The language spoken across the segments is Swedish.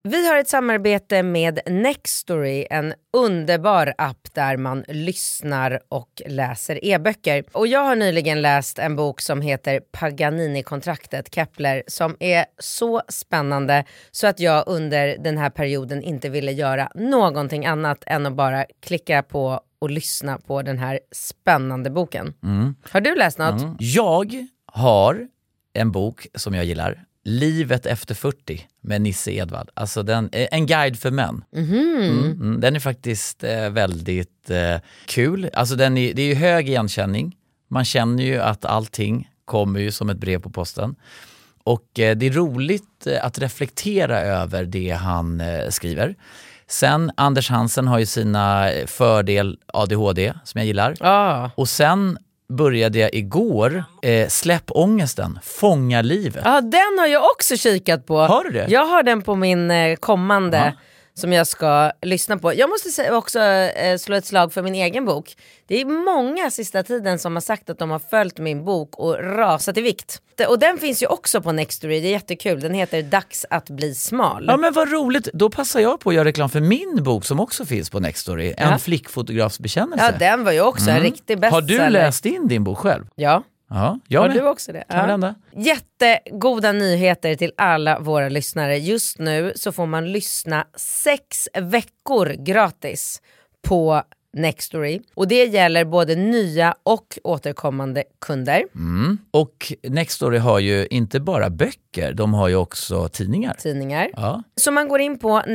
Vi har ett samarbete med Nextory, en underbar app där man lyssnar och läser e-böcker. Och jag har nyligen läst en bok som heter Paganini-kontraktet, Kepler, som är så spännande så att jag under den här perioden inte ville göra någonting annat än att bara klicka på och lyssna på den här spännande boken. Har du läst något? Jag har en bok som jag gillar. Livet efter 40 med Nisse Edvard. Alltså en guide för män. Den är faktiskt väldigt kul. Alltså det är ju hög igenkänning. Man känner ju att allting kommer ju som ett brev på posten. Och det är roligt att reflektera över det han skriver. Sen Anders Hansen har ju sina fördel ADHD som jag gillar. Och sen började jag igår Släpp ångesten, fånga livet. Ja, den har jag också kikat på. Har du det? Jag har den på min kommande som jag ska lyssna på. Jag måste också slå ett slag för min egen bok. Det är många sista tiden som har sagt att de har följt min bok och rasat i vikt. Och den finns ju också på Nextory, det är jättekul. Den heter Dags att bli smal. Ja, men vad roligt. Då passar jag på att göra reklam för min bok som också finns på Nextory. En flickfotografs bekännelse. Ja, den var ju också en riktig bestseller. Har du läst in din bok själv? Ja. Ja, jag har med. du också det? Ja. Jättegoda nyheter till alla våra lyssnare. Just nu så får man lyssna 6 veckor gratis på Nextory. Och det gäller både nya och återkommande kunder. Och Nextory har ju inte bara böcker, de har ju också tidningar. Ja. Så man går in på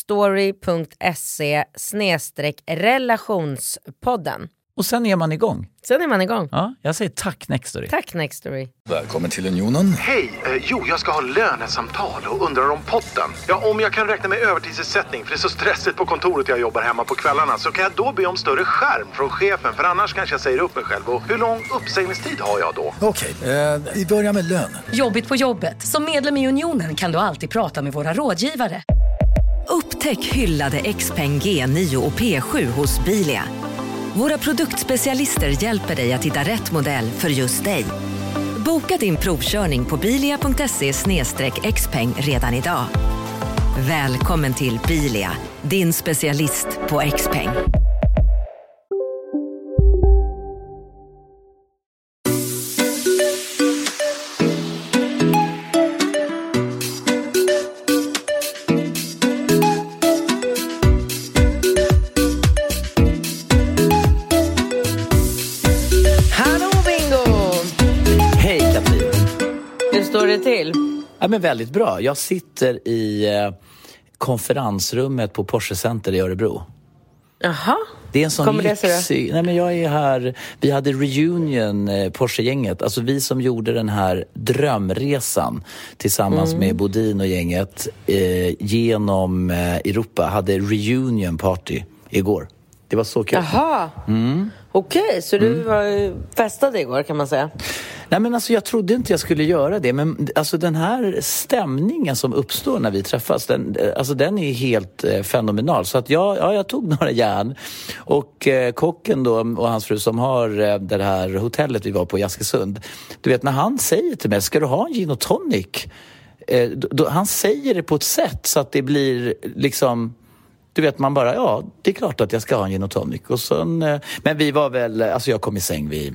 nextory.se/relationspodden. Och sen är man igång. Ja, jag säger tack Nextory. Tack Nextory. Välkommen till Unionen. Hej, jag ska ha lönesamtal och undrar om potten. Ja, om jag kan räkna med övertidsersättning för det är så stressigt på kontoret jag jobbar hemma på kvällarna, så kan jag då be om större skärm från chefen, för annars kanske jag säger upp mig själv. Och hur lång uppsägningstid har jag då? Okej, vi börjar med lön. Jobbigt på jobbet. Som medlem i Unionen kan du alltid prata med våra rådgivare. Upptäck hyllade XPeng G9 och P7 hos Bilia. Våra produktspecialister hjälper dig att hitta rätt modell för just dig. Boka din provkörning på bilia.se/xpeng redan idag. Välkommen till Bilia, din specialist på XPeng. Till? Ja, men väldigt bra. Jag sitter i konferensrummet på Porsche Center i Örebro. Jaha. Det är en sån Kommer det lyxig... Nej, men jag är här. Vi hade reunion, Porsche-gänget. Alltså vi som gjorde den här drömresan tillsammans med Bodin och gänget genom Europa hade reunion party igår. Det var så kul. Jaha. Okej, så du var festade igår kan man säga. Nej, men alltså jag trodde inte jag skulle göra det, men alltså den här stämningen som uppstår när vi träffas, den är helt fenomenal. Så att jag tog några järn och kocken då och hans fru som har det här hotellet vi var på i Askesund. Du vet, när han säger till mig, ska du ha en gin och tonic? Han säger det på ett sätt så att det blir liksom... Du vet, man bara, ja, det är klart att jag ska ha en gin och tonic. Och sen, men vi var väl, alltså jag kom i säng vid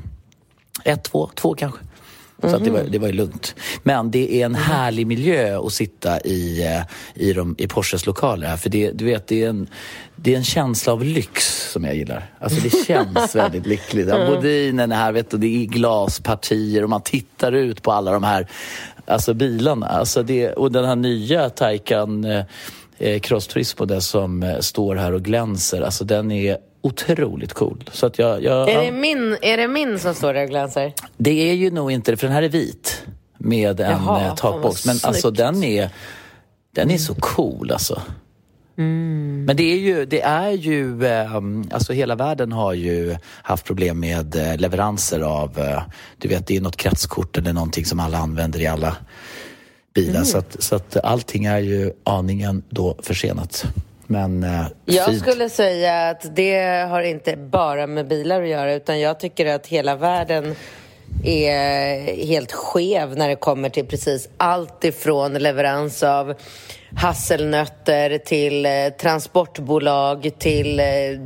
2 kanske. Så att det var ju lugnt. Men det är en härlig miljö att sitta i Porsches lokaler här. För du vet, det är en känsla av lyx som jag gillar. Alltså det känns väldigt lyckligt. Bodinen här, vet du, det är glaspartier och man tittar ut på alla de här alltså bilarna. Alltså och den här nya Taycan Cross Turismo där som står här och glänser. Alltså den är otroligt cool. Så att Är det min som står där och glänser? Det är ju nog inte det, för den här är vit med en takbox. Men alltså den är så cool alltså. Men det är ju alltså hela världen har ju haft problem med leveranser av du vet, det är något kretskort eller någonting som alla använder i alla bilar. Så att allting är ju aningen då försenat. Men jag skulle säga att det har inte bara med bilar att göra, utan jag tycker att hela världen är helt skev när det kommer till precis allt ifrån leverans av hasselnötter till transportbolag till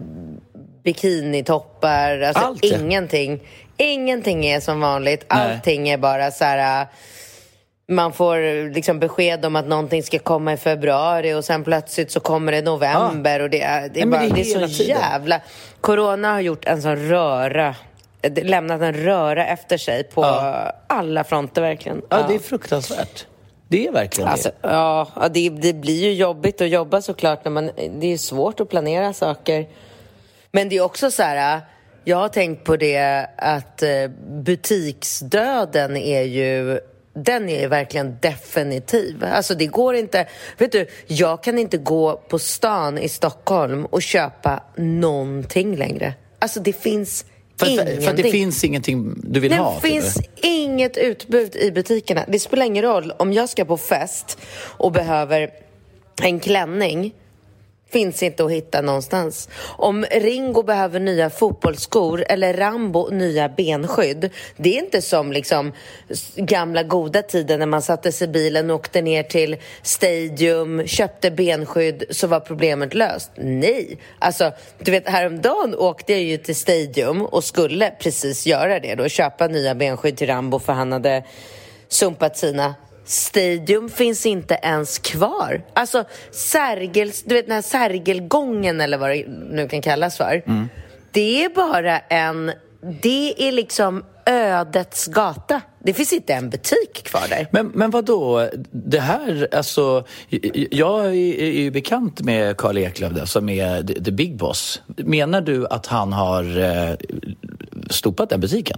bikinitoppar. Alltså allt. Ingenting är som vanligt. Allting är bara så här. Man får liksom besked om att någonting ska komma i februari och sen plötsligt så kommer det november och det är så jävla... Corona har gjort en sån lämnat en röra efter sig på alla fronter verkligen. Ja, det är fruktansvärt. Det är verkligen det. Det blir ju jobbigt att jobba såklart det är svårt att planera saker. Men det är också så här, jag har tänkt på det att butiksdöden den är verkligen definitiv. Alltså det går inte, vet du, jag kan inte gå på stan i Stockholm och köpa någonting längre. Alltså det finns ingenting. För att det finns ingenting du vill ha. Det finns inget utbud i butikerna. Det spelar ingen roll om jag ska på fest och behöver en klänning. Finns inte att hitta någonstans. Om Ringo behöver nya fotbollsskor eller Rambo nya benskydd. Det är inte som liksom gamla goda tiden när man satte sig i bilen och åkte ner till Stadium, köpte benskydd, så var problemet löst. Nej, alltså du vet, häromdagen åkte jag ju till Stadium och skulle precis göra det då, köpa nya benskydd till Rambo för han hade sumpat sina. Stadium finns inte ens kvar. Alltså du vet den här Sergelgången eller vad det nu kan kallas för. Det är bara det är liksom ödets gata. Det finns inte en butik kvar där. Men vadå? Det här, alltså, jag är ju bekant med Carl Eklöf som är the big boss. Menar du att han har stopat den butiken?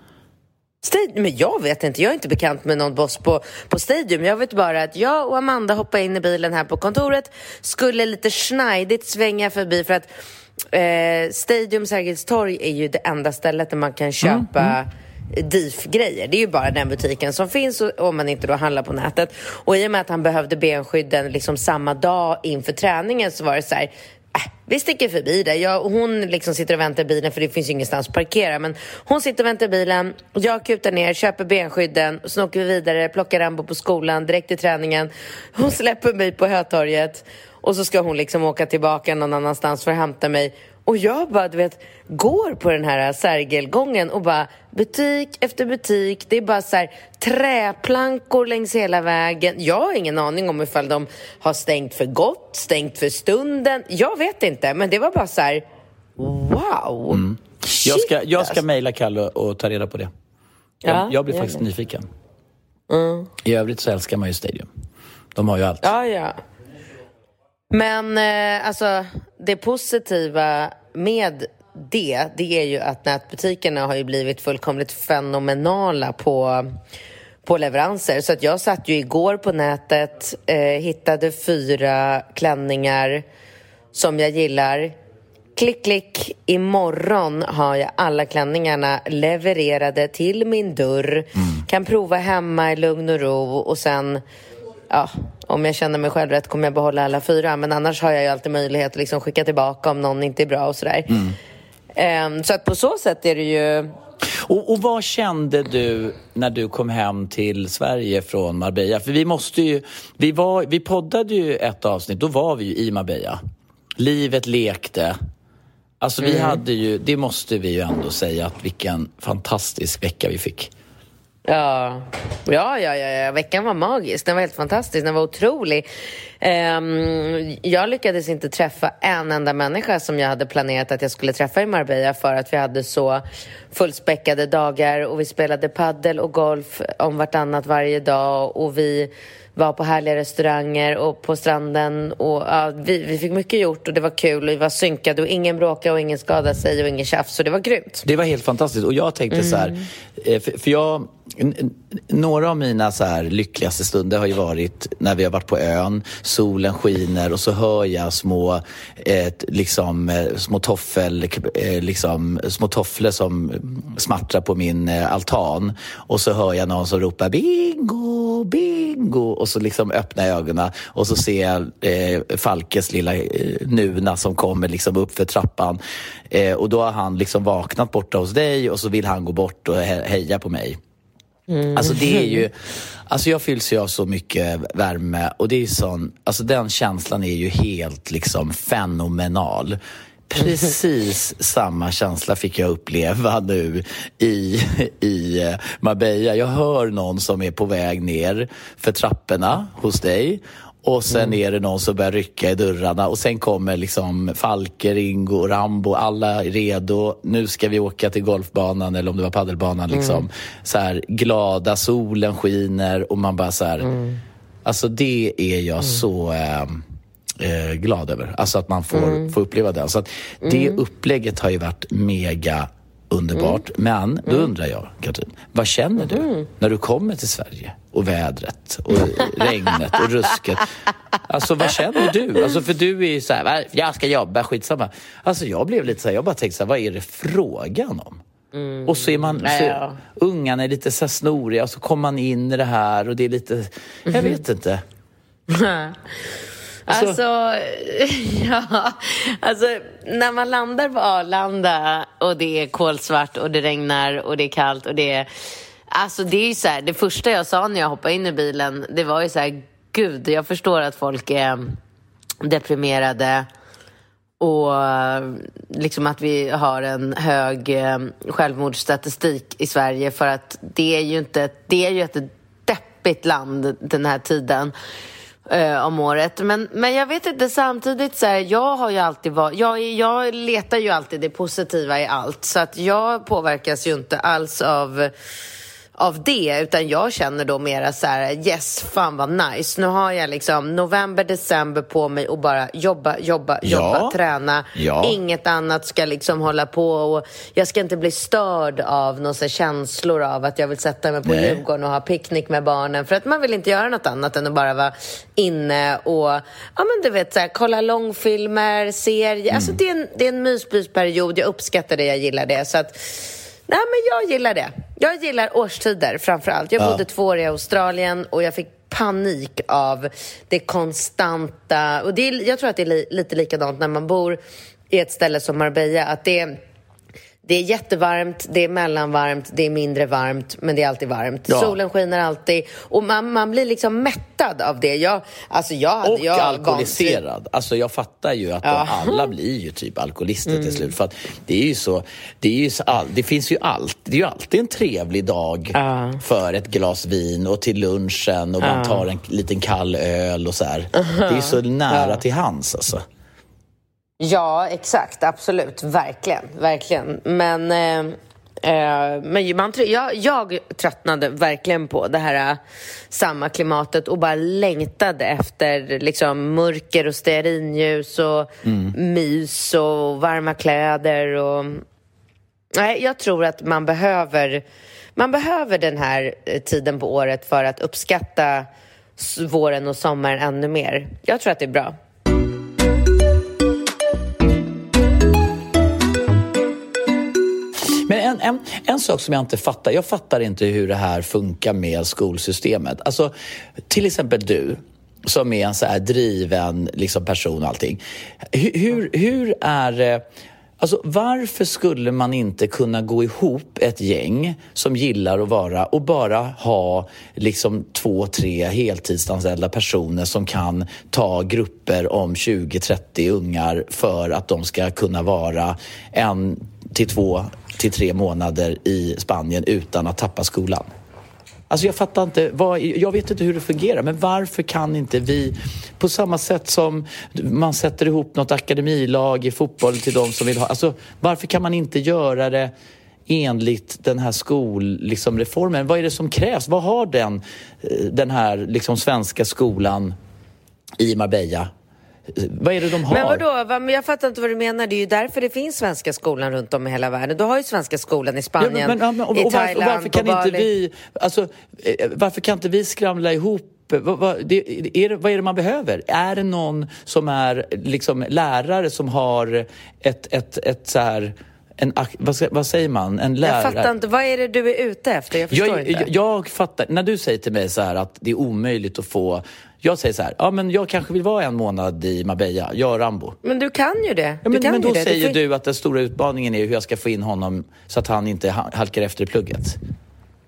Men jag vet inte, jag är inte bekant med någon boss på Stadium. Jag vet bara att jag och Amanda hoppade in i bilen här på kontoret, skulle lite snajdigt svänga förbi för att Stadium Sergels torg är ju det enda stället där man kan köpa DIF-grejer. Det är ju bara den butiken som finns om man inte då handlar på nätet. Och i och med att han behövde benskydden liksom samma dag inför träningen så var det så här, vi sticker förbi där. Hon liksom sitter och väntar i bilen för det finns ju ingenstans att parkera. Men hon sitter och väntar i bilen. Jag kutar ner, köper benskydden. Och så åker vi vidare, plockar Rambo på skolan, direkt till träningen. Hon släpper mig på Hötorget. Och så ska hon liksom åka tillbaka någon annanstans för att hämta mig. Och jag bara, du vet, går på den här Sergelgången och bara butik efter butik. Det är bara så här träplankor längs hela vägen. Jag har ingen aning om ifall de har stängt för gott, stängt för stunden. Jag vet inte, men det var bara så här, wow. Jag ska mejla Kalle och ta reda på det. Jag blir faktiskt nyfiken. I övrigt så älskar man ju Stadium. De har ju allt. Ja. Men alltså det positiva med det är ju att nätbutikerna har ju blivit fullkomligt fenomenala på leveranser. Så att jag satt ju igår på nätet, hittade 4 klänningar som jag gillar. Klick, klick. Imorgon har jag alla klänningarna levererade till min dörr. Kan prova hemma i lugn och ro och sen... Ja, om jag känner mig själv rätt kommer jag behålla alla 4. Men annars har jag ju alltid möjlighet att liksom skicka tillbaka om någon inte är bra och sådär. Så att på så sätt är det ju... Och vad kände du när du kom hem till Sverige från Marbella? För vi poddade ju ett avsnitt, då var vi ju i Marbella. Livet lekte. Alltså vi hade ju, det måste vi ju ändå säga, att vilken fantastisk vecka vi fick. Ja. Veckan var magisk. Den var helt fantastisk. Den var otrolig. Jag lyckades inte träffa en enda människa som jag hade planerat att jag skulle träffa i Marbella, för att vi hade så fullspäckade dagar och vi spelade paddel och golf om vartannat varje dag och vi var på härliga restauranger och på stranden och vi fick mycket gjort och det var kul och vi var synkade och ingen bråkade och ingen skadade sig och ingen tjafs, så det var grymt. Det var helt fantastiskt och jag tänkte så här, för jag... Några av mina så här lyckligaste stunder har ju varit när vi har varit på ön, solen skiner och så hör jag små tofflor som smattrar på min altan och så hör jag någon som ropar bingo, bingo och så liksom öppnar jag ögonen och så ser jag Falkes lilla Nuna som kommer liksom upp för trappan och då har han liksom vaknat borta hos dig och så vill han gå bort och heja på mig. Alltså det är ju, alltså jag fylls ju av så mycket värme och det är sån, alltså den känslan är ju helt liksom fenomenal. Precis samma känsla fick jag uppleva nu i Marbella. Jag hör någon som är på väg ner för trapporna hos dig. Och sen är det någon som börjar rycka i dörrarna. Och sen kommer liksom Falke, Ringo, Rambo. Alla är redo. Nu ska vi åka till golfbanan. Eller om det var paddelbanan liksom. Så här, glada, solen skiner. Och man bara så här. Alltså det är jag så glad över. Alltså att man får uppleva det. Så att det upplägget har ju varit mega underbart. Men då undrar jag, Katrin, vad känner du när du kommer till Sverige? Och vädret och regnet och rusket. Alltså vad känner du? Alltså för du är ju så här, jag ska jobba, skitsamma. Alltså jag blev lite så här, jag bara tänkte så här, vad är det frågan om? Och så är man, så, ungarna är lite så här snoriga och så kommer man in i det här och det är lite, jag vet inte. Alltså, när man landar på Arlanda och det är kolsvart och det regnar och det är kallt och det är... Alltså det är ju så här, det första jag sa när jag hoppade in i bilen, det var ju så här, gud, jag förstår att folk är deprimerade och liksom att vi har en hög självmordsstatistik i Sverige för att det är ju ett deppigt land den här tiden om året. Men jag vet inte, samtidigt så här, jag har ju alltid jag letar ju alltid det positiva i allt, så att jag påverkas ju inte alls av det, utan jag känner då mera så här, yes, fan vad nice. Nu har jag liksom november, december på mig och bara jobba, träna. Ja. Inget annat ska liksom hålla på och jag ska inte bli störd av några känslor av att jag vill sätta mig på Djurgården och ha picknick med barnen, för att man vill inte göra något annat än att bara vara inne och du vet så här, kolla långfilmer, serier. Alltså det är en mysbysperiod. Jag uppskattar det, jag gillar det, så att nej, men jag gillar det. Jag gillar årstider framförallt. Jag bodde 2 år i Australien och jag fick panik av det konstanta. Och jag tror att det är lite likadant när man bor i ett ställe som Marbella. Att det är jättevarmt, det är mellanvarmt, det är mindre varmt, men det är alltid varmt. Ja. Solen skiner alltid och man blir liksom mättad av det. Och alkoholiserad. Alltså jag fattar ju att alla blir ju typ alkoholister till slut. För att det är ju så, det finns ju det är ju alltid en trevlig dag för ett glas vin och till lunchen och man tar en liten kall öl och så här. Det är ju så nära till hands alltså. Ja, exakt, absolut, verkligen. Men jag tröttnade verkligen på det här samma klimatet och bara längtade efter liksom mörker och stearinljus och mys och varma kläder och nej, jag tror att man behöver den här tiden på året för att uppskatta våren och sommaren ännu mer. Jag tror att det är bra. Men en sak som jag inte fattar, jag fattar inte hur det här funkar med skolsystemet. Alltså, till exempel du, som är en så här driven liksom, person och allting. Hur är det... Alltså varför skulle man inte kunna gå ihop ett gäng som gillar att vara och bara ha liksom 2-3 heltidsanställda personer som kan ta grupper om 20-30 ungar för att de ska kunna vara 1-2-3 månader i Spanien utan att tappa skolan? Alltså jag fattar inte, jag vet inte hur det fungerar, men varför kan inte vi, på samma sätt som man sätter ihop något akademilag i fotboll till de som vill ha, alltså varför kan man inte göra det enligt den här reformen? Vad är det som krävs? Vad har den här liksom svenska skolan i Marbella? Vad är det de har? Men vadå? Jag fattar inte vad du menar. Det är ju därför det finns svenska skolan runt om i hela världen. Du har ju svenska skolan i Spanien, i Thailand, varför kan inte vi, alltså, varför kan inte vi skramla ihop? Vad är det man behöver? Är det någon som är liksom lärare som har ett så här... vad säger man? En lärare. Jag fattar inte, vad är det du är ute efter? Jag förstår inte. Jag fattar, när du säger till mig så här att det är omöjligt att få... Jag säger så här, men jag kanske vill vara 1 månad i Marbella, jag och Rambo. Men du kan ju det. Men då säger du att den stora utmaningen är hur jag ska få in honom så att han inte halkar efter i plugget.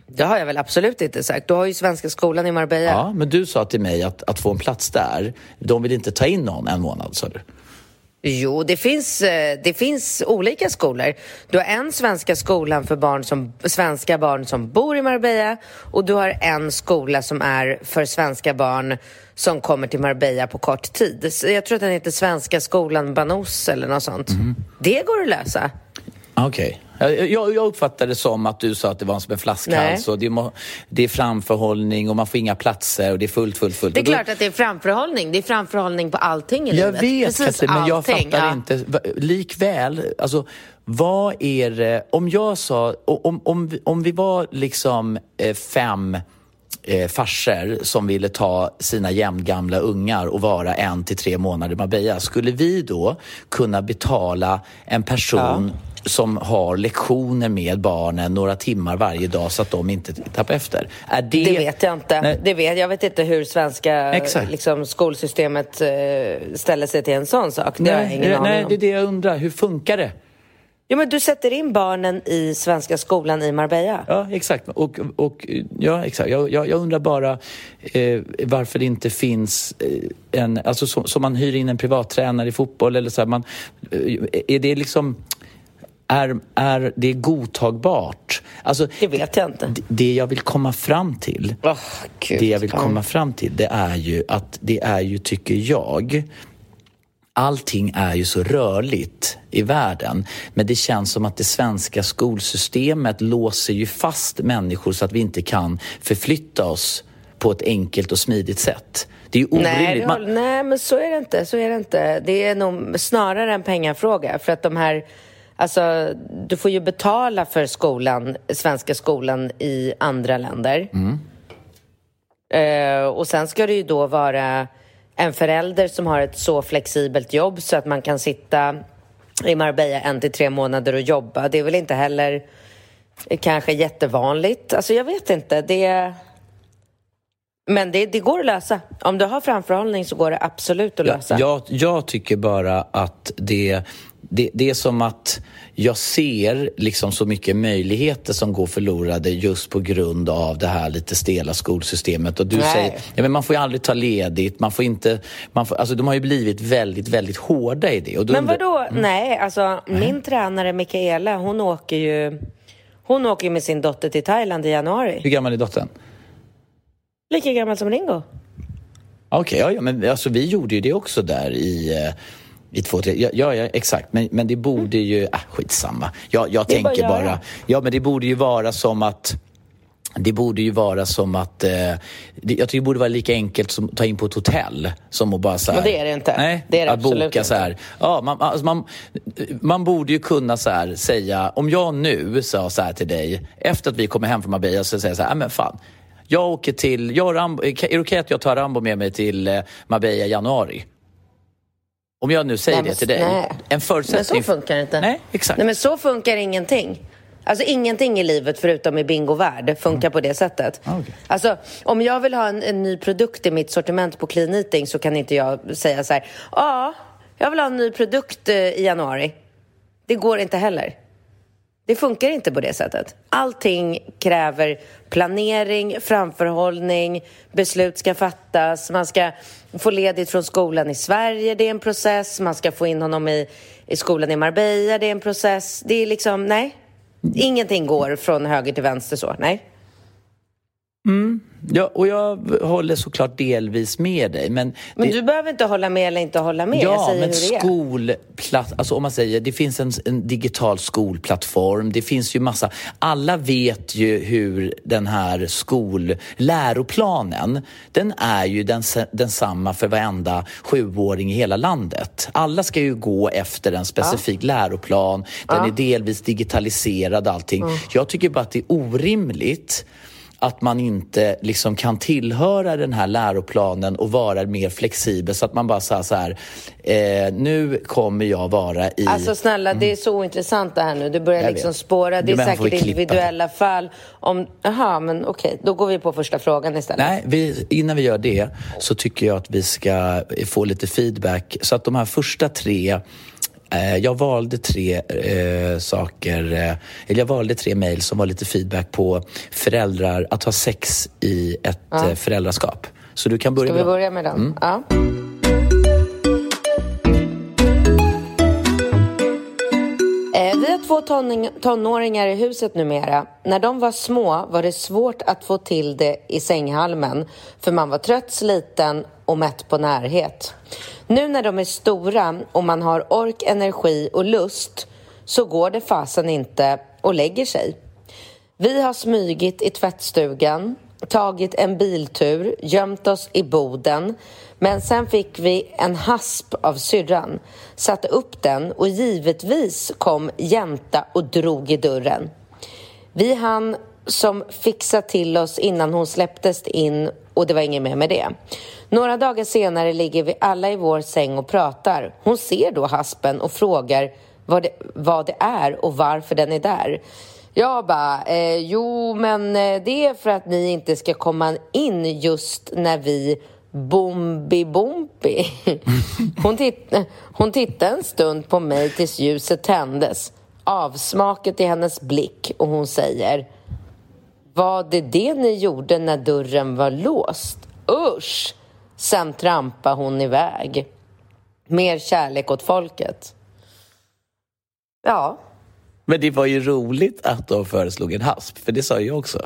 Det har jag väl absolut inte sagt. Du har ju Svenska skolan i Marbella. Ja, men du sa till mig att få en plats där, de vill inte ta in någon en månad, sa du. Jo, det finns olika skolor. Du har en Svenska skolan för svenska barn som bor i Marbella, och du har en skola som är för svenska barn som kommer till Marbella på kort tid. Jag tror att den heter Svenska skolan Banos eller något sånt. Det går att lösa. Okej. Jag uppfattade det som att du sa att det var som en flaskhals och det är framförhållning och man får inga platser och det är fullt. Det är klart att det är framförhållning. Det är framförhållning på allting i livet. Jag vet, Katrin, men jag fattar inte. Likväl, alltså, vad är det... Om jag sa... Om vi var liksom 5 farsor som ville ta sina jämngamla ungar och vara 1 till 3 månader i Marbella, skulle vi då kunna betala en person som har lektioner med barnen några timmar varje dag så att de inte tappar efter? Det vet jag inte. Jag vet inte hur svenska skolsystemet ställer sig till en sån sak. Det har jag ingen aning om. Det är det jag undrar. Hur funkar det? Ja, men du sätter in barnen i Svenska skolan i Marbella. Ja, exakt. Exakt. Jag undrar bara varför det inte finns som man hyr in en privattränare i fotboll eller så här, är det liksom... Är det godtagbart? Alltså, det vet jag inte. Det jag vill komma fram till, det är ju att det är ju, tycker jag, allting är ju så rörligt i världen, men det känns som att det svenska skolsystemet låser ju fast människor så att vi inte kan förflytta oss på ett enkelt och smidigt sätt. Det är ju orimligt. Nej, men så är det inte. Det är nog snarare en pengafråga, för att de här... Alltså, du får ju betala för svenska skolan i andra länder. Och sen ska det ju då vara en förälder som har ett så flexibelt jobb så att man kan sitta i Marbella 1 till 3 månader och jobba. Det är väl inte heller kanske jättevanligt. Alltså, jag vet inte. Men det går att lösa. Om du har framförhållning så går det absolut att lösa. Jag tycker bara att det är som att jag ser liksom så mycket möjligheter som går förlorade just på grund av det här lite stela skolsystemet. Och du säger, men man får ju aldrig ta ledigt, alltså de har ju blivit väldigt, väldigt hårda i det. Och men vadå? Nej, alltså min tränare Mikaela, hon åker ju med sin dotter till Thailand i januari. Hur gammal är dottern? Lika gammal som Ringo. Okej, men alltså vi gjorde ju det också där i 2-3. Ja, exakt. Men det borde ju... skitsamma. Jag tänker bara... Ja, men det borde ju vara som att... jag tycker det borde vara lika enkelt som att ta in på ett hotell som att bara så här... Men det är det inte. Nej, det är det att boka inte. Så här. Ja, man borde ju kunna så här säga... Om jag nu sa så här till dig, efter att vi kommer hem från Marbella, så säger jag så här, men fan... Jag åker till... är det okej att jag tar Rambo med mig till Marbella i januari? Om jag nu säger det till dig. En förutsättning... Men så funkar det inte. Nej, exakt. Nej, men så funkar ingenting. Alltså ingenting i livet förutom i bingovärld funkar på det sättet. Okay. Alltså om jag vill ha en ny produkt i mitt sortiment på Clean Eating, så kan inte jag säga så här: jag vill ha en ny produkt i januari. Det går inte heller. Det funkar inte på det sättet. Allting kräver planering, framförhållning, beslut ska fattas, man ska få ledigt från skolan i Sverige, det är en process, man ska få in honom i skolan i Marbella, det är en process. Det är liksom, nej. Ingenting går från höger till vänster så, nej. Ja, och jag håller såklart delvis med dig. Men du behöver inte hålla med eller inte hålla med. Ja, men alltså om man säger, det finns en digital skolplattform. Det finns ju massa... Alla vet ju hur den här läroplanen, den är ju densamma för varenda 7-åring i hela landet. Alla ska ju gå efter en specifik läroplan. Den är delvis digitaliserad, allting. Jag tycker bara att det är orimligt att man inte liksom kan tillhöra den här läroplanen och vara mer flexibel, så att man bara säger så här, nu kommer jag vara i... Alltså snälla, det är så ointressant det här nu. Du börjar liksom spåra, det är säkert individuella fall. Men okej, då går vi på första frågan istället. Nej, innan vi gör det så tycker jag att vi ska få lite feedback, så att de här första 3 Jag valde 3 saker, eller jag valde 3 mejl som var lite feedback på föräldrar, att ha sex i ett föräldraskap. Så du kan börja. Ska vi börja med dem? Ja. Vi har 2 tonåringar i huset numera. När de var små var det svårt att få till det i sänghalmen, för man var trött, sliten och mätt på närhet. Nu när de är stora och man har ork, energi och lust, så går det fasen inte och lägger sig. Vi har smygit i tvättstugan, tagit en biltur, gömt oss i boden. Men sen fick vi en hasp av syrran, satte upp den och givetvis kom jänta och drog i dörren. Vi hann som fixa till oss innan hon släpptes in och det var inget mer med det. Några dagar senare ligger vi alla i vår säng och pratar. Hon ser då haspen och frågar vad det är och varför den är där. Jag bara, jo men det är för att ni inte ska komma in just när vi bombi. Hon tittade en stund på mig tills ljuset tändes. Avsmaket i hennes blick och hon säger: var det ni gjorde när dörren var låst? Usch! Sen trampade hon iväg. Mer kärlek åt folket. Ja. Men det var ju roligt att de föreslog en hasp, för det sa jag också.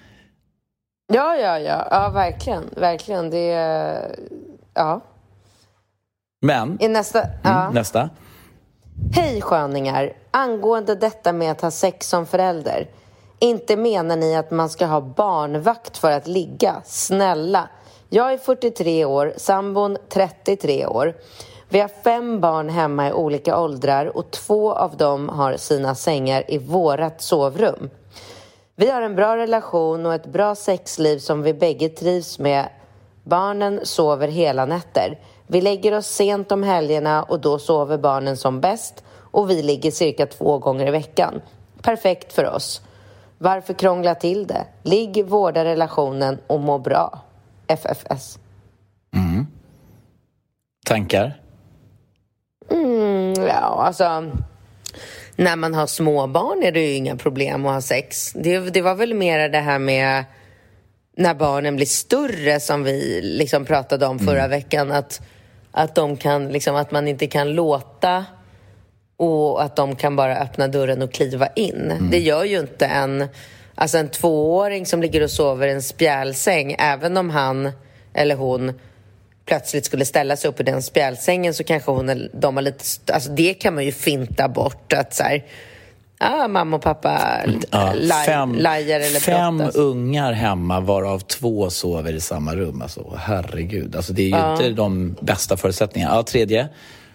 Ja, verkligen. Det ja. Men I nästa. Nästa. Hej sköningar, angående detta med att ha sex som förälder. Inte menar ni att man ska ha barnvakt för att ligga? Snälla. Jag är 43 år, sambon 33 år. Vi har 5 barn hemma i olika åldrar och 2 av dem har sina sängar i vårat sovrum. Vi har en bra relation och ett bra sexliv som vi bägge trivs med. Barnen sover hela nätter. Vi lägger oss sent om helgerna och då sover barnen som bäst. Och vi ligger cirka 2 gånger i veckan. Perfekt för oss. Varför krångla till det? Ligg, vårda relationen och må bra. FFS. Tankar? Ja, alltså... När man har små barn är det ju inga problem att ha sex. Det var väl mer det här med när barnen blir större som vi liksom pratade om förra veckan. Att de kan, liksom, att man inte kan låta och att de kan bara öppna dörren och kliva in. Det gör ju inte en 2-åring som ligger och sover i en spjälsäng. Även om han eller hon plötsligt skulle ställa sig upp i den spjälsängen, så kanske de har lite... Alltså det kan man ju finta bort. Att så här, mamma och pappa lajar eller 5 brottas. ungar hemma, varav 2 sover i samma rum. Alltså, herregud. Alltså, det är ju inte de bästa förutsättningarna. Tredje.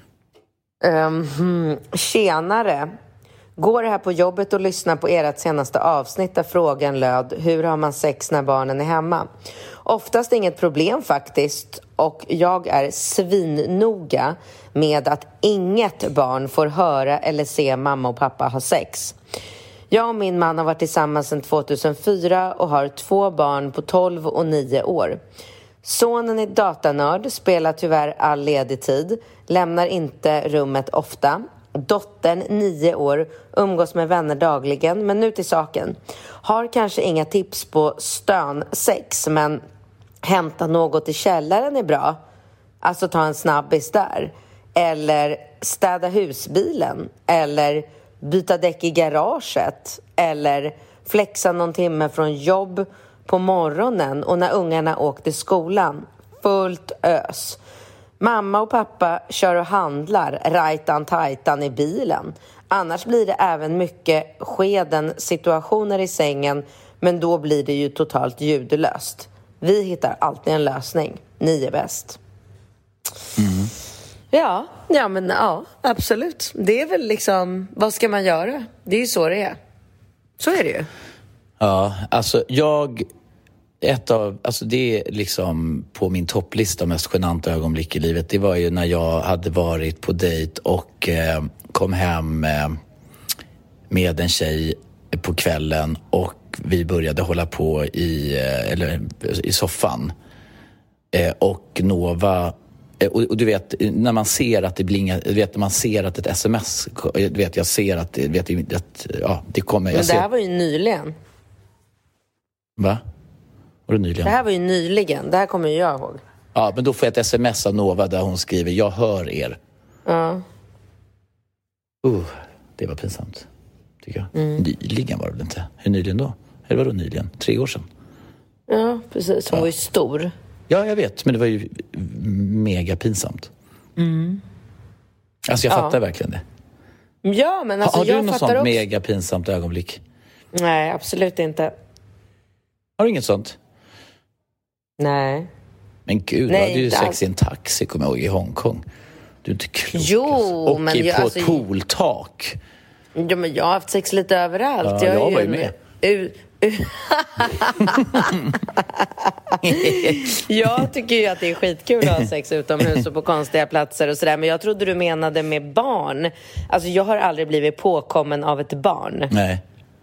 Tjenare. Går här på jobbet och lyssnar på ert senaste avsnitt där frågan löd: hur har man sex när barnen är hemma? Oftast inget problem faktiskt, och jag är svinnoga med att inget barn får höra eller se mamma och pappa ha sex. Jag och min man har varit tillsammans sedan 2004 och har 2 barn på 12 och 9 år. Sonen är datanörd, spelar tyvärr all ledig tid, lämnar inte rummet ofta. Dottern, 9 år, umgås med vänner dagligen, men nu till saken. Har kanske inga tips på stönsex, men hämta något i källaren är bra. Alltså ta en snabbis där. Eller städa husbilen. Eller byta däck i garaget. Eller flexa någon timme från jobb på morgonen och när ungarna åkte till skolan. Fullt ös. Mamma och pappa kör och handlar rajtan-tajtan i bilen. Annars blir det även mycket skeden situationer i sängen, men då blir det ju totalt ljudlöst. Vi hittar alltid en lösning. Ni är bäst. Ja, absolut. Det är väl liksom, vad ska man göra? Det är ju så det är. Så är det ju. Ja, alltså det är liksom på min topplista mest genanta ögonblick i livet. Det var ju när jag hade varit på dejt och kom hem med en tjej på kvällen och vi började hålla på i soffan. Och Nova Och du vet, när man ser att det blingar, du vet, när man ser att ett sms, du vet, jag ser att det kommer. Men det här var ju nyligen. Va? Var det nyligen? Det här var ju nyligen, det här kommer jag ihåg. Ja, men då får jag ett sms av Nova där hon skriver, jag hör er. Ja. Det var pinsamt, tycker jag. Nyligen var det väl inte? Hur nyligen då? Eller var det nyligen? 3 år sedan? Ja, precis. Hon var ju stor. Ja, jag vet. Men det var ju mega pinsamt. Alltså, jag fattar verkligen det. Ja, men alltså, har jag du något fattar sånt också. mega pinsamt ögonblick? Nej, absolut inte. Har du inget sånt? Nej. Men gud, Nej, du hade ju inte sex i en taxi, kommer jag ihåg, i Hongkong. Du är inte klok. Jo, och men på alltså, ett pooltak. Ja, men jag har haft sex lite överallt. Ja, jag var ju med. Jag tycker ju att det är skitkul att ha sex utomhus och på konstiga platser och sådär. Men jag trodde du menade med barn. Alltså, jag har aldrig blivit påkommen av ett barn. Nej.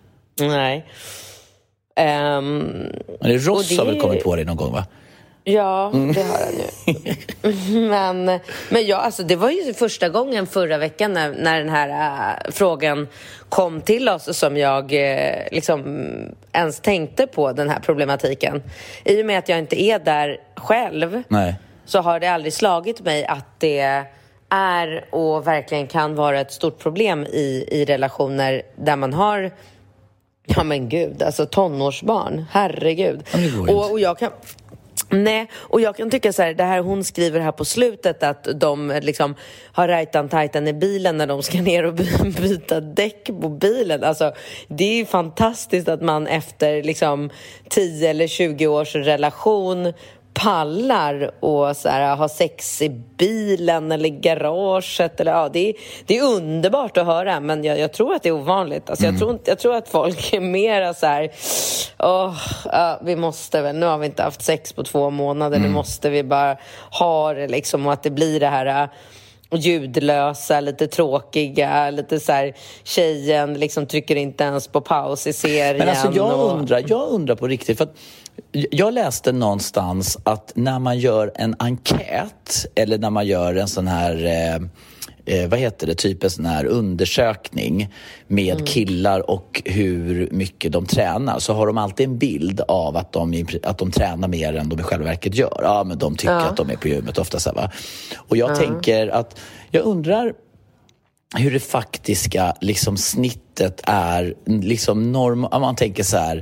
Men det är Ross har väl kommit på det någon gång, va? Ja, det har han ju. Men jag, alltså, det var ju första gången förra veckan när den här frågan kom till oss som jag liksom ens tänkte på den här problematiken. I och med att jag inte är där själv. Nej. Så har det aldrig slagit mig att det är och verkligen kan vara ett stort problem i relationer där man har, ja men gud, alltså tonårsbarn, herregud. Och jag kan... Nej, och jag kan tycka så här, det här hon skriver här på slutet, att de liksom har rajtan-tajtan i bilen när de ska ner och byta däck på bilen. Alltså, det är ju fantastiskt att man efter liksom 10 eller 20 års relation pallar och så här, ha sex i bilen eller garaget eller, ja, det är underbart att höra, men jag tror att det är ovanligt. Alltså, jag tror att folk är mer så här, vi måste väl, nu har vi inte haft sex på 2 månader, nu måste vi bara ha det liksom, och att det blir det här ljudlösa, lite tråkiga, lite så här, tjejen liksom trycker inte ens på paus i serien. Men alltså jag undrar på riktigt, för att jag läste någonstans att när man gör en enkät eller när man gör en sån här typ en sån här undersökning med killar och hur mycket de tränar, så har de alltid en bild av att de tränar mer än de i själva verket gör. Ja, men de tycker att de är på gymmet ofta så här, va? Och jag tänker att jag undrar hur det faktiska liksom snittet är liksom om man tänker så här,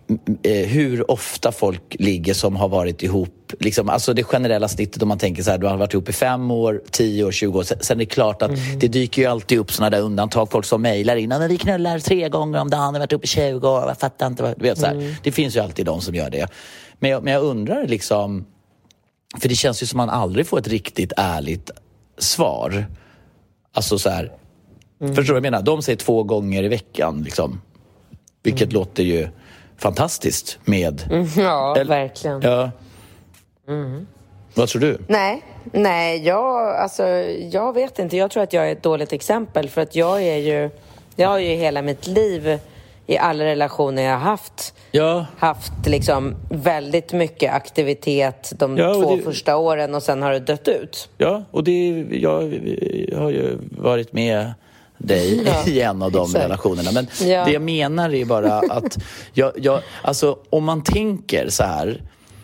hur ofta folk ligger som har varit ihop liksom, alltså det generella snittet, om man tänker så här, du har varit ihop i 5 år, 10 år, 20 år, sen är det klart att det dyker ju alltid upp såna där undantag, folk som mejlar in, men vi knullar 3 gånger om dagen, har varit ihop i 20 år, jag fattar inte vad, du vet, så här. Det finns ju alltid de som gör det, men jag undrar liksom, för det känns ju som man aldrig får ett riktigt ärligt svar, alltså så här, förstår du vad jag menar? De säger 2 gånger i veckan liksom, vilket låter ju fantastiskt med... Ja, verkligen. Ja. Vad tror du? Nej, jag vet inte. Jag tror att jag är ett dåligt exempel, för att jag har ju hela mitt liv i alla relationer jag har haft liksom väldigt mycket aktivitet de 2 första åren, och sen har det dött ut. Ja, och jag har ju varit med dig i en av de relationerna. Men det jag menar är bara att alltså, om man tänker så här,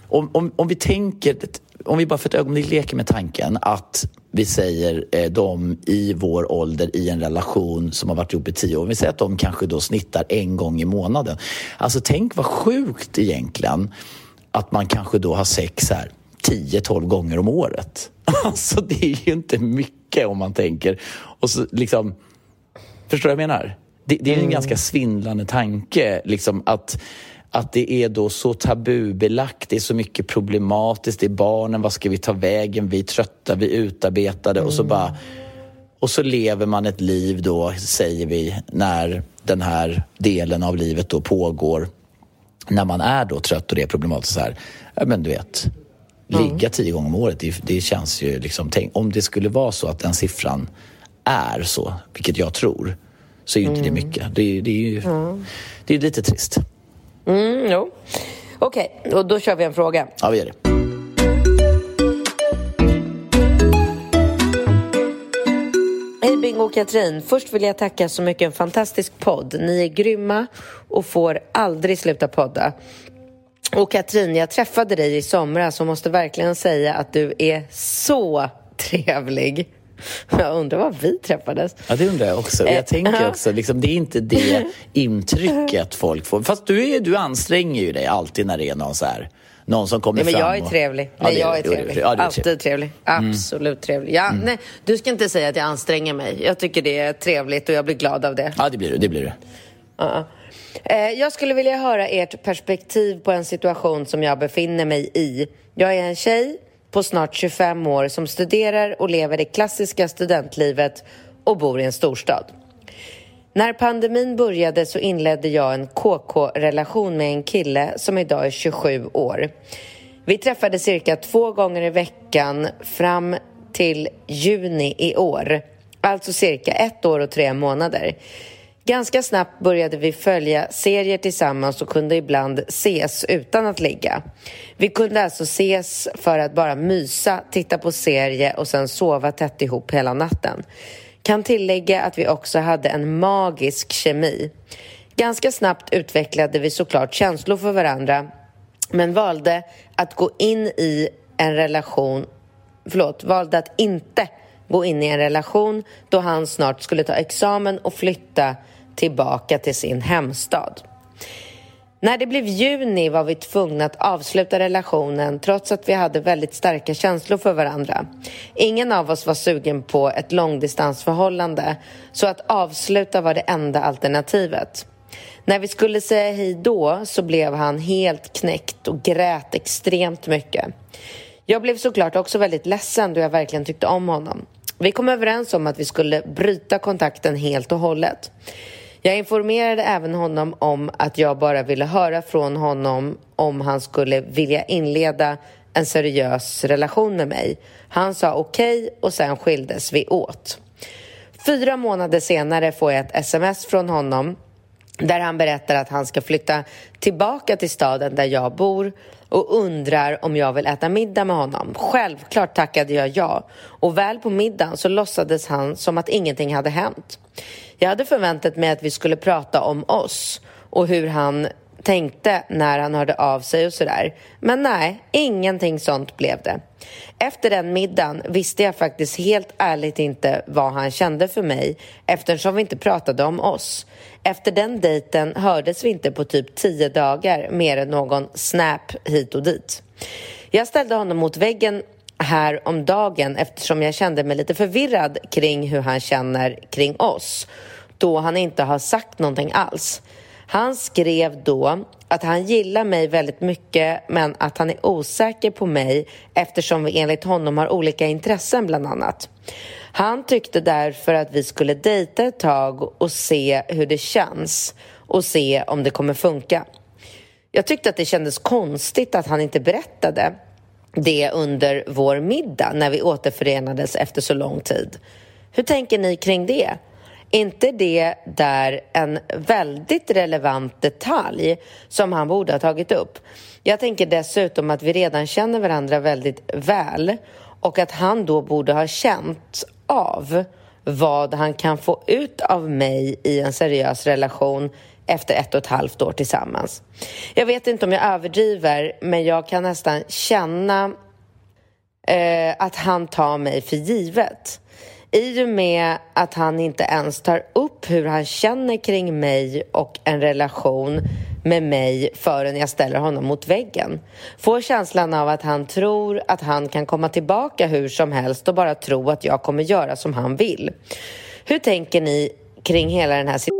om vi bara för ett ögonblick leker med tanken att vi säger de i vår ålder i en relation som har varit ihop i 10 år, vi säger att de kanske då snittar 1 gång i månaden. Alltså tänk vad sjukt egentligen att man kanske då har sex här 10-12 gånger om året. Alltså det är ju inte mycket om man tänker. Och så liksom, förstår du vad jag menar? Det är en ganska svindlande tanke liksom, att det är då så tabubelagt, det är så mycket problematiskt, det är barnen, vad ska vi ta vägen, vi är trötta, vi är utarbetade, och så lever man ett liv då, säger vi, när den här delen av livet då pågår, när man är då trött och det är problematiskt så här, men du vet, ligga 10 gånger om året, det känns ju liksom, tänk, om det skulle vara så att den siffran är så, vilket jag tror, så är ju inte det mycket. Det är ju lite trist. Jo. Okej, och då kör vi en fråga. Ja, vi gör det. Bingo och Katrin, först vill jag tacka så mycket, en fantastisk podd. Ni är grymma och får aldrig sluta podda. Och Katrin, jag träffade dig i somras och måste verkligen säga att du är så trevlig. Jag undrar var vi träffades. Ja, det undrar jag också. Jag tänker också, liksom, det är inte det intrycket folk får. Fast du anstränger ju dig alltid när det är någon så här... Någon som kommer men fram. Jag är trevlig. Nej, jag är trevlig. Alltid trevlig. Absolut trevlig. Ja, nej, du ska inte säga att jag anstränger mig. Jag tycker det är trevligt och jag blir glad av det. Ja, det blir du. Jag skulle vilja höra ert perspektiv på en situation som jag befinner mig i. Jag är en tjej på snart 25 år som studerar och lever det klassiska studentlivet och bor i en storstad. När pandemin började så inledde jag en KK-relation med en kille som idag är 27 år. Vi träffades cirka 2 gånger i veckan fram till juni i år. Alltså cirka 1 år och 3 månader. Ganska snabbt började vi följa serier tillsammans och kunde ibland ses utan att ligga. Vi kunde alltså ses för att bara mysa, titta på serie och sen sova tätt ihop hela natten. Kan tillägga att vi också hade en magisk kemi. Ganska snabbt utvecklade vi såklart känslor för varandra, men valde att inte gå in i en relation då han snart skulle ta examen och flytta tillbaka till sin hemstad. När det blev juni var vi tvungna att avsluta relationen trots att vi hade väldigt starka känslor för varandra. Ingen av oss var sugen på ett långdistansförhållande, så att avsluta var det enda alternativet. När vi skulle säga hej då så blev han helt knäckt och grät extremt mycket. Jag blev såklart också väldigt ledsen då jag verkligen tyckte om honom. Vi kom överens om att vi skulle bryta kontakten helt och hållet. Jag informerade även honom om att jag bara ville höra från honom om han skulle vilja inleda en seriös relation med mig. Han sa okej och sen skildes vi åt. 4 månader senare får jag ett sms från honom där han berättar att han ska flytta tillbaka till staden där jag bor och undrar om jag vill äta middag med honom. Självklart tackade jag ja, och väl på middagen så låtsades han som att ingenting hade hänt. Jag hade förväntat mig att vi skulle prata om oss och hur han tänkte när han hörde av sig och sådär. Men nej, ingenting sånt blev det. Efter den middagen visste jag faktiskt helt ärligt inte vad han kände för mig eftersom vi inte pratade om oss. Efter den dejten hördes vi inte på typ 10 dagar mer än någon snap hit och dit. Jag ställde honom mot väggen här om dagen eftersom jag kände mig lite förvirrad kring hur han känner kring oss, då han inte har sagt någonting alls. Han skrev då att han gillar mig väldigt mycket men att han är osäker på mig eftersom vi enligt honom har olika intressen bland annat. Han tyckte därför att vi skulle dejta ett tag och se hur det känns och se om det kommer funka. Jag tyckte att det kändes konstigt att han inte berättade det under vår middag när vi återförenades efter så lång tid. Hur tänker ni kring det? Inte det där en väldigt relevant detalj som han borde ha tagit upp. Jag tänker dessutom att vi redan känner varandra väldigt väl och att han då borde ha känt av vad han kan få ut av mig i en seriös relation efter 1,5 år tillsammans. Jag vet inte om jag överdriver, men jag kan nästan känna att han tar mig för givet. I och med att han inte ens tar upp hur han känner kring mig och en relation med mig förrän jag ställer honom mot väggen. Får känslan av att han tror att han kan komma tillbaka hur som helst och bara tro att jag kommer göra som han vill. Hur tänker ni kring hela den här situationen?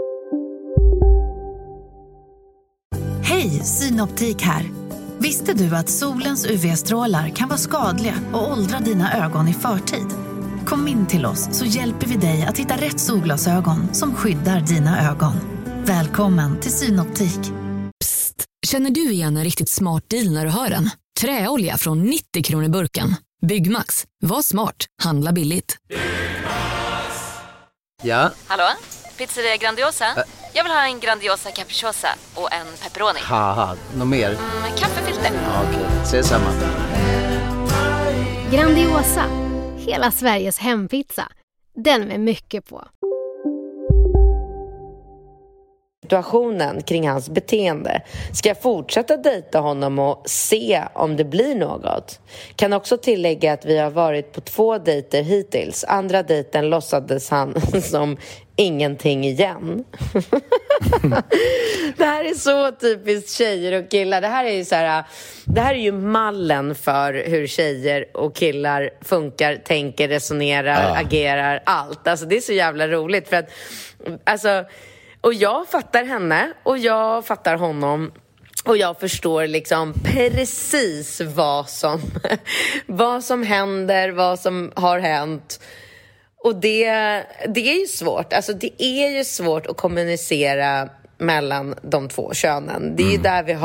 Hej, Synoptik här. Visste du att solens UV-strålar kan vara skadliga och åldra dina ögon i förtid? Kom in till oss så hjälper vi dig att hitta rätt solglasögon som skyddar dina ögon. Välkommen till Synoptik. Psst, känner du igen en riktigt smart deal när du hör den? Träolja från 90 kronor burken. Byggmax, var smart, handla billigt. Ja? Hallå? Pizzeria Grandiosa? Jag vill ha en Grandiosa capriciosa och en pepperoni. Haha, något mer? Kaffefilter. Ja, okej, ses samma. Grandiosa, hela Sveriges hempizza. den är mycket på. Situationen kring hans beteende. Ska jag fortsätta dejta honom och se om det blir något? Kan också tillägga att vi har varit på 2 dejter hittills. Andra dejten låtsades han som ingenting igen. Det här är så typiskt tjejer och killar. Det här är ju så här, det här är ju mallen för hur tjejer och killar funkar, tänker, resonerar, agerar, allt. Alltså det är så jävla roligt för att alltså, och jag fattar henne och jag fattar honom. Och jag förstår liksom precis vad som händer, vad som har hänt. Och det är ju svårt. Alltså det är ju svårt att kommunicera mellan de 2 könen. Det är ju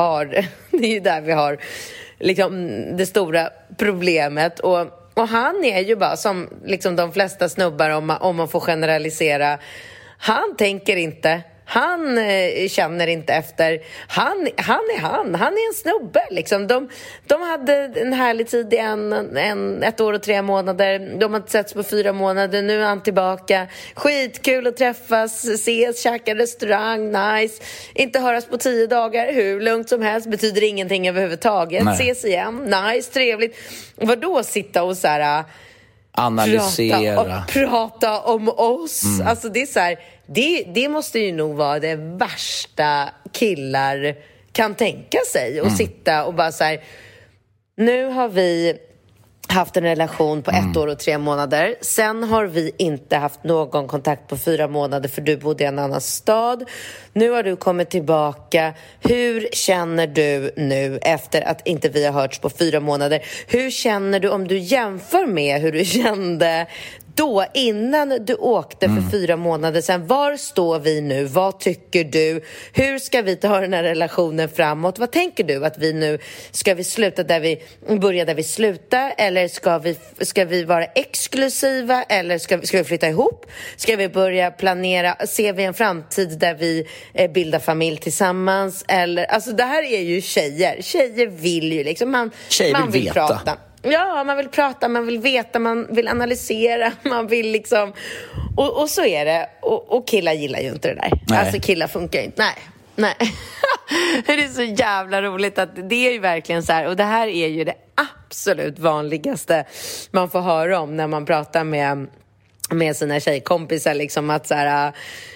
där vi har liksom det stora problemet. Och han är ju bara som liksom de flesta snubbar, om man får generalisera. Han tänker inte. Han känner inte efter. Han är en snubbe liksom. De hade en härlig tid i ett år och 3 månader. De har inte setts på 4 månader. Nu är han tillbaka. Skitkul att träffas, ses, käka restaurang, nice. Inte höras på 10 dagar, hur lugnt som helst. Betyder ingenting överhuvudtaget. Nej. Ses igen, nice, trevligt. Vadå sitta och så här analysera, prata om oss. Alltså det är så här, det måste ju nog vara det värsta killar kan tänka sig. Och sitta och bara så här, nu har vi haft en relation på 1 år och 3 månader. Sen har vi inte haft någon kontakt på 4 månader för du bodde i en annan stad. Nu har du kommit tillbaka. Hur känner du nu efter att inte vi har hörts på 4 månader? Hur känner du om du jämför med hur du kände då innan du åkte för 4 månader sedan? Var står vi nu? Vad tycker du? Hur ska vi ta den här relationen framåt? Vad tänker du att vi nu ska vi sluta där vi slutar, eller ska vi vara exklusiva, eller ska vi flytta ihop? Ska vi börja planera, ser vi en framtid där vi bildar familj tillsammans, eller alltså det här är ju tjejer vill ju liksom man vill veta. Prata. Ja, man vill prata, man vill veta, man vill analysera, man vill liksom och så är det, och killar gillar ju inte det där. Nej. Alltså killar funkar inte. Nej. Det är så jävla roligt att det är ju verkligen så här, och det här är ju det absolut vanligaste man får höra om när man pratar med sina tjejkompisar liksom, att så här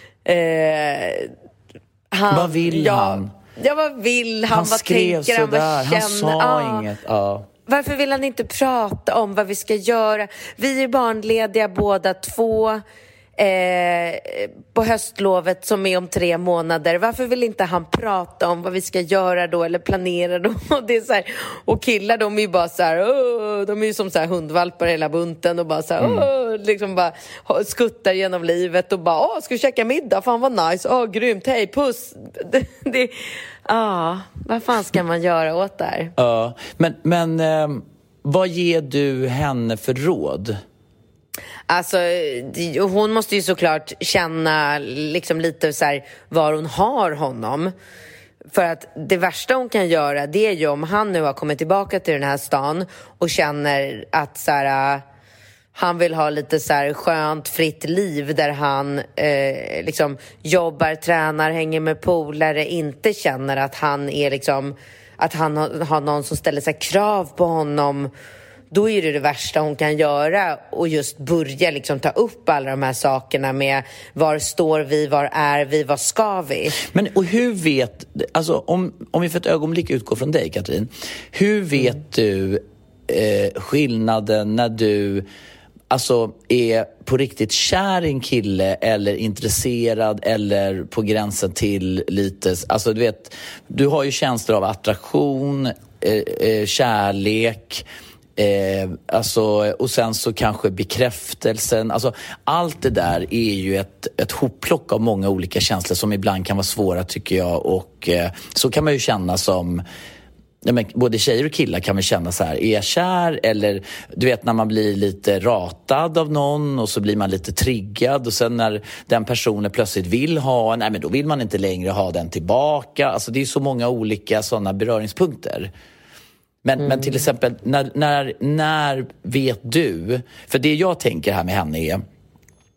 vad vill han? Ja, vad vill han? Vad skrev tänker han? Vad känner han? Sa inget. Ja. Varför vill han inte prata om vad vi ska göra? Vi är barnlediga båda 2 på höstlovet som är om 3 månader. Varför vill inte han prata om vad vi ska göra då, eller planera då? Och det är så här, och killar, de är ju bara så här, de är ju som så här hundvalpar hela bunten och bara så här, liksom bara skuttar genom livet och bara, ska vi käka middag? Fan vad nice, grymt, hej, puss. Vad fan ska man göra åt där? Ja, men vad ger du henne för råd? Alltså, hon måste ju såklart känna liksom lite så här var hon har honom. För att det värsta hon kan göra, det är ju om han nu har kommit tillbaka till den här stan och känner att så här, han vill ha lite så här skönt, fritt liv där han liksom jobbar, tränar, hänger med polare, inte känner att han är liksom, att han har någon som ställer sig krav på honom. Då är det värsta hon kan göra och just börja liksom ta upp alla de här sakerna med var står vi, var är vi, vad ska vi? Men och hur vet, alltså om vi för ett ögonblick utgår från dig, Katrin, hur vet du skillnaden när du alltså är på riktigt kär i en kille eller intresserad eller på gränsen till lite, alltså du vet, du har ju känslor av attraktion, kärlek, alltså, och sen så kanske bekräftelsen, alltså allt det där är ju ett hopplock av många olika känslor som ibland kan vara svåra, tycker jag, och så kan man ju känna som både tjejer och killar kan man känna så här, är jag kär? Eller du vet när man blir lite ratad av någon och så blir man lite triggad och sen när den personen plötsligt vill ha, men då vill man inte längre ha den tillbaka. Alltså det är så många olika sådana beröringspunkter. Men till exempel, när vet du, för det jag tänker här med henne är,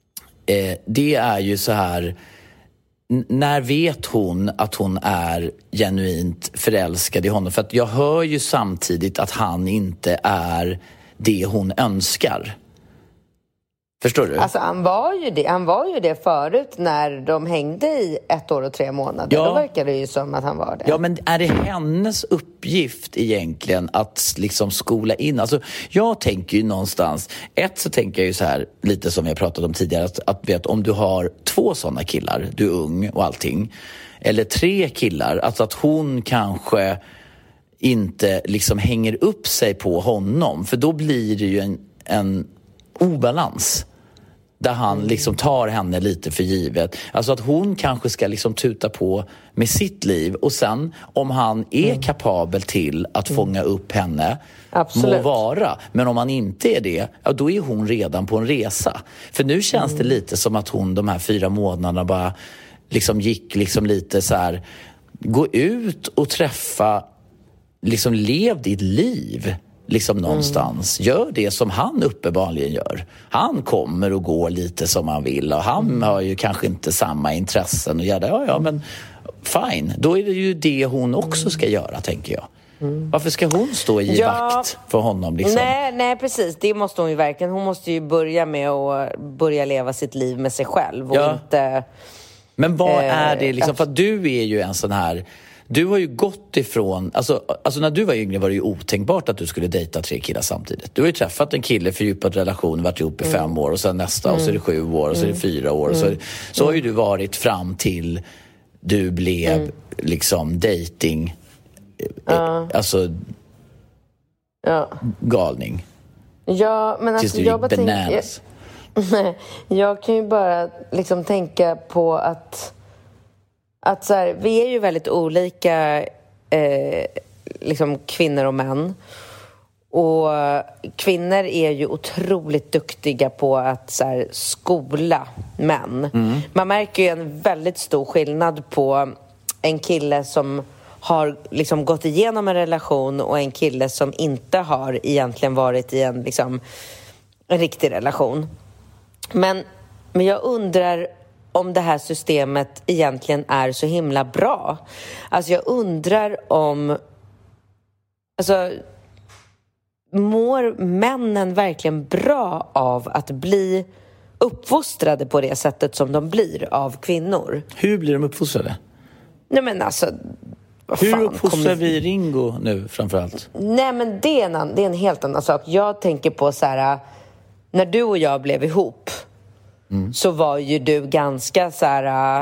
det är ju så här, när vet hon att hon är genuint förälskad i honom? För att jag hör ju samtidigt att han inte är det hon önskar. Förstår du? Alltså han var ju det förut när de hängde i 1 år och 3 månader. Ja. Då verkar det ju som att han var det. Ja, men är det hennes uppgift egentligen att liksom skola in? Alltså jag tänker ju någonstans, så tänker jag ju så här, lite som jag pratade om tidigare, att vet, om du har 2 sådana killar, du är ung och allting, eller 3 killar, alltså att hon kanske inte liksom hänger upp sig på honom, för då blir det ju en obalans där han liksom tar henne lite för givet. Alltså att hon kanske ska liksom tuta på med sitt liv, och sen om han är kapabel till att fånga upp henne, må vara. Men om han inte är det, ja, då är hon redan på en resa. För nu känns det lite som att hon de här 4 månaderna bara liksom gick liksom lite så här, gå ut och träffa, liksom lev ditt liv liksom någonstans. Gör det som han uppenbarligen gör. Han kommer och går lite som han vill, och han har ju kanske inte samma intressen och gör det. Ja, men fine. Då är det ju det hon också ska göra, tänker jag. Varför ska hon stå i vakt för honom liksom? Nej, precis. Det måste hon ju verkligen. Hon måste ju börja med att börja leva sitt liv med sig själv och inte... Men vad är det liksom? För att du är ju en sån här... Du har ju gått ifrån... Alltså när du var yngre var det ju otänkbart att du skulle dejta 3 killar samtidigt. Du har ju träffat en kille, fördjupat relation, varit ihop i 5 år, och sen nästa, och så är det 7 år, och så är det 4 år. Och så har ju du varit fram till du blev liksom dating... Alltså... galning. Ja, men alltså jag bara tänker... Jag kan ju bara liksom tänka på att så här, vi är ju väldigt olika liksom kvinnor och män, och kvinnor är ju otroligt duktiga på att så här, skola män. Man märker ju en väldigt stor skillnad på en kille som har liksom gått igenom en relation och en kille som inte har egentligen varit i en riktig relation. Men jag undrar om det här systemet egentligen är så himla bra. Alltså jag undrar om... Alltså, mår männen verkligen bra av att bli uppfostrade på det sättet som de blir av kvinnor? Hur blir de uppfostrade? Nej, men alltså... Hur uppfostrar vi Ringo nu framförallt? Nej, men det är en helt annan sak. Jag tänker på så här... När du och jag blev ihop... så var ju du ganska så här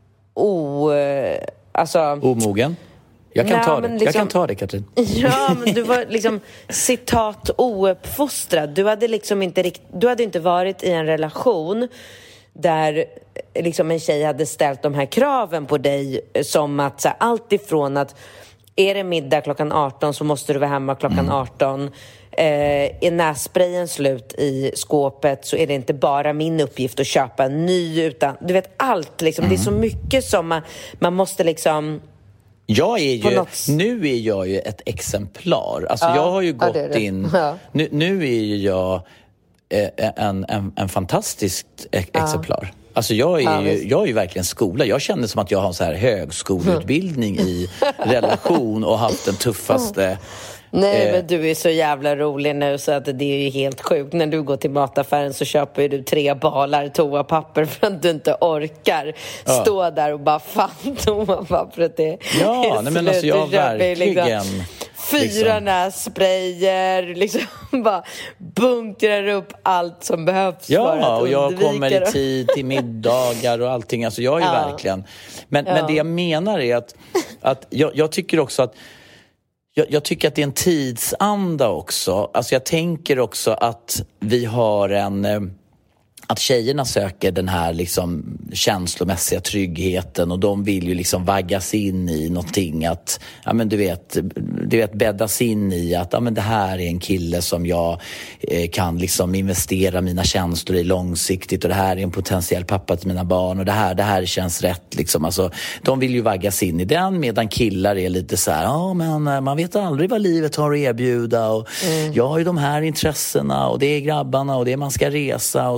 omogen. Jag kan ta det. Liksom, jag kan ta det, Katrin. Ja, men du var liksom citat ouppfostrad. Du hade inte varit i en relation där liksom en tjej hade ställt de här kraven på dig, som att så här, allt ifrån att är det middag klockan 18 så måste du vara hemma klockan 18. Är nässprayen slut i skåpet så är det inte bara min uppgift att köpa en ny, utan du vet allt liksom. Det är så mycket som man måste liksom... Nu är jag ju ett exemplar. Alltså jag har ju gått in... Ja. Nu är ju jag en fantastisk exemplar. Alltså jag är ju verkligen skola. Jag känner som att jag har en så här högskoleutbildning i relation och haft den tuffaste... Nej, men du är så jävla rolig nu så att det är ju helt sjukt. När du går till mataffären så köper du 3 balar toapapper för att du inte orkar stå där och bara fan, toapappret är nej, men alltså jag verkligen... 4 nässprayer, liksom bara bunkrar upp allt som behövs för att undvika. Och jag kommer i tid till middagar och allting. Alltså jag är ju verkligen... Men det jag menar är att jag tycker också att jag tycker att det är en tidsanda också. Alltså jag tänker också att vi har att tjejerna söker den här liksom känslomässiga tryggheten, och de vill ju liksom vaggas in i någonting, att ja, men du vet bäddas in i att ja, men det här är en kille som jag kan liksom investera mina känslor i långsiktigt, och det här är en potentiell pappa till mina barn, och det här känns rätt liksom. Alltså, de vill ju vaggas in i den, medan killar är lite så här, men man vet aldrig vad livet har att erbjuda, och jag har ju de här intressena, och det är grabbarna, och det är man ska resa, och så ser man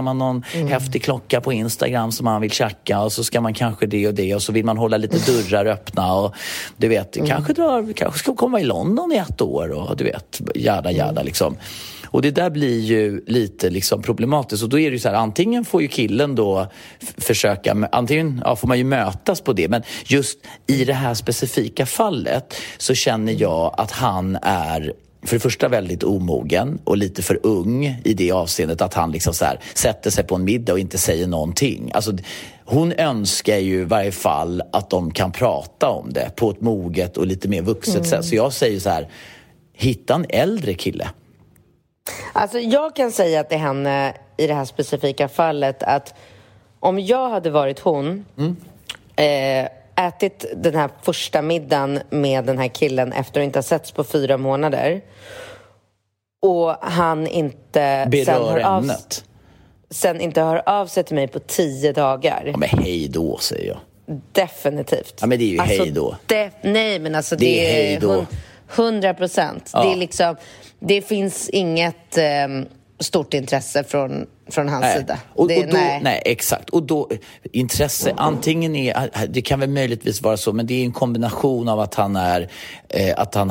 man någon häftig klocka på Instagram som man vill checka, och så ska man kanske det och så vill man hålla lite dörrar öppna och du vet, kanske ska komma i London i 1 år och du vet, jada liksom. Och det där blir ju lite liksom problematiskt. Och då är det ju så här, antingen får ju killen då försöka, antingen får man ju mötas på det. Men just i det här specifika fallet så känner jag att han är för det första väldigt omogen och lite för ung i det avseendet att han liksom så här sätter sig på en middag och inte säger någonting. Alltså, hon önskar ju i varje fall att de kan prata om det på ett moget och lite mer vuxet sätt. Så jag säger så här, hitta en äldre kille. Alltså jag kan säga till henne i det här specifika fallet att om jag hade varit hon, ätit den här första middagen med den här killen efter att inte ha setts på 4 månader och han inte sen inte hör av sig till mig på 10 dagar. Ja, men hej då, säger jag. Definitivt. Ja, men det är ju hej då. Nej, men alltså det är 100%. Ja. Det är liksom, det finns inget stort intresse från hans sida. Nej, exakt. Och då, intresse, antingen är, det kan väl möjligtvis vara så, men det är en kombination av att han är, att han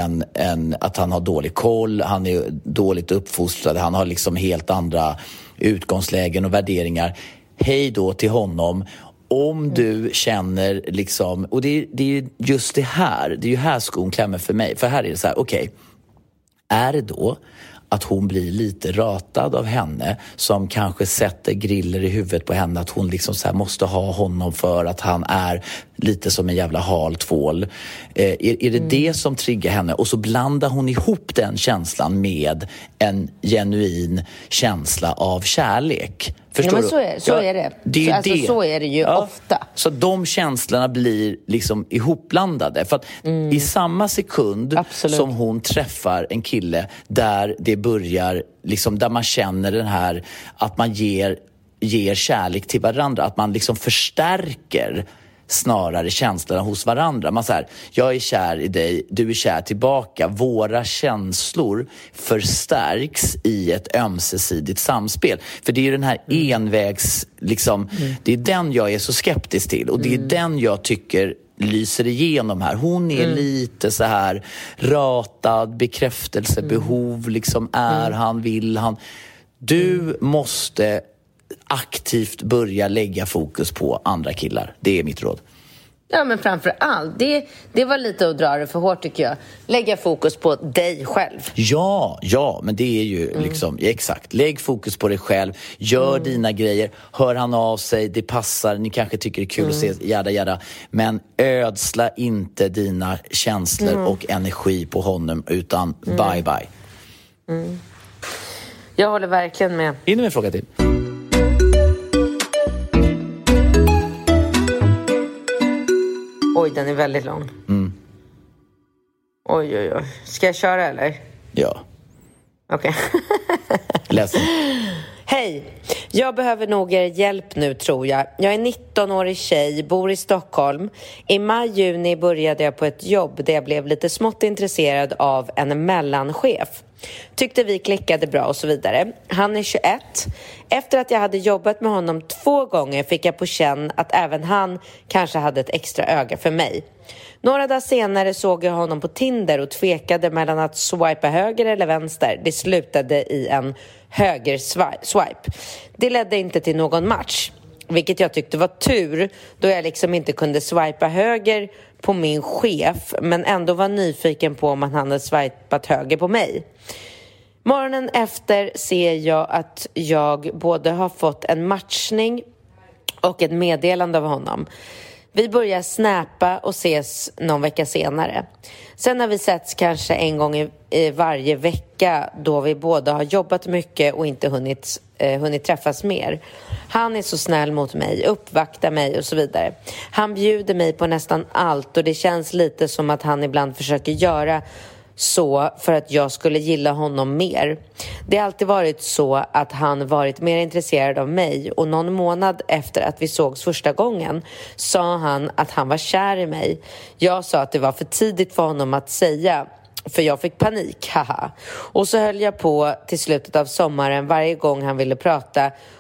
har dålig koll, han är dåligt uppfostrad, han har liksom helt andra utgångslägen och värderingar. Hej då till honom. Om du känner liksom, och det är just det är ju här skon klämmer för mig. För här är det så här, okej, är det då att hon blir lite ratad av henne som kanske sätter griller i huvudet på henne, att hon liksom så här måste ha honom för att han är lite som en jävla haltvål. Är det det som triggar henne? Och så blandar hon ihop den känslan med en genuin känsla av kärlek. Förstår du? Så är det. Det är det. Så är det ju ofta. Så de känslorna blir liksom ihopblandade. För att i samma sekund som hon träffar en kille där det börjar, liksom, där man känner den här, att man ger kärlek till varandra, att man liksom förstärker snarare känslorna hos varandra. Man säger, jag är kär i dig, du är kär tillbaka. Våra känslor förstärks i ett ömsesidigt samspel. För det är ju den här envägs, liksom, det är den jag är så skeptisk till. Och det är den jag tycker lyser igenom här. Hon är lite så här ratad, bekräftelsebehov, liksom vill han. Du måste aktivt börja lägga fokus på andra killar. Det är mitt råd. Ja, men framför allt, det var lite att dra det för hårt tycker jag. Lägga fokus på dig själv. Ja, men det är ju liksom, exakt. Lägg fokus på dig själv. Gör dina grejer. Hör han av sig, det passar. Ni kanske tycker det är kul att se, jada. Men ödsla inte dina känslor och energi på honom, utan bye. Jag håller verkligen med. In med en fråga till. Oj, den är väldigt lång. Oj. Ska jag köra eller? Ja. Okej. Läs den. Hej, jag behöver nog er hjälp nu tror jag. Jag är 19-årig tjej, bor i Stockholm. I maj-juni började jag på ett jobb där jag blev lite smått intresserad av en mellanchef. Tyckte vi klickade bra och så vidare. Han är 21. Efter att jag hade jobbat med honom 2 gånger fick jag på känn att även han kanske hade ett extra öga för mig. Några dagar senare såg jag honom på Tinder och tvekade mellan att swipa höger eller vänster. Det slutade i en högerswipe. Det ledde inte till någon match, vilket jag tyckte var tur då jag liksom inte kunde swipa höger på min chef men ändå var nyfiken på om han hade swipat höger på mig. Morgonen efter ser jag att jag både har fått en matchning och ett meddelande av honom. Vi börjar snappa och ses någon vecka senare. Sen har vi setts kanske en gång i varje vecka då vi båda har jobbat mycket och inte hunnit träffas mer. Han är så snäll mot mig, uppvaktar mig och så vidare. Han bjuder mig på nästan allt och det känns lite som att han ibland försöker göra så för att jag skulle gilla honom mer. Det har alltid varit så att han varit mer intresserad av mig och någon månad efter att vi sågs första gången sa han att han var kär i mig. Jag sa att det var för tidigt för honom att säga för jag fick panik, haha. Och så höll jag på till slutet av sommaren varje gång han ville prata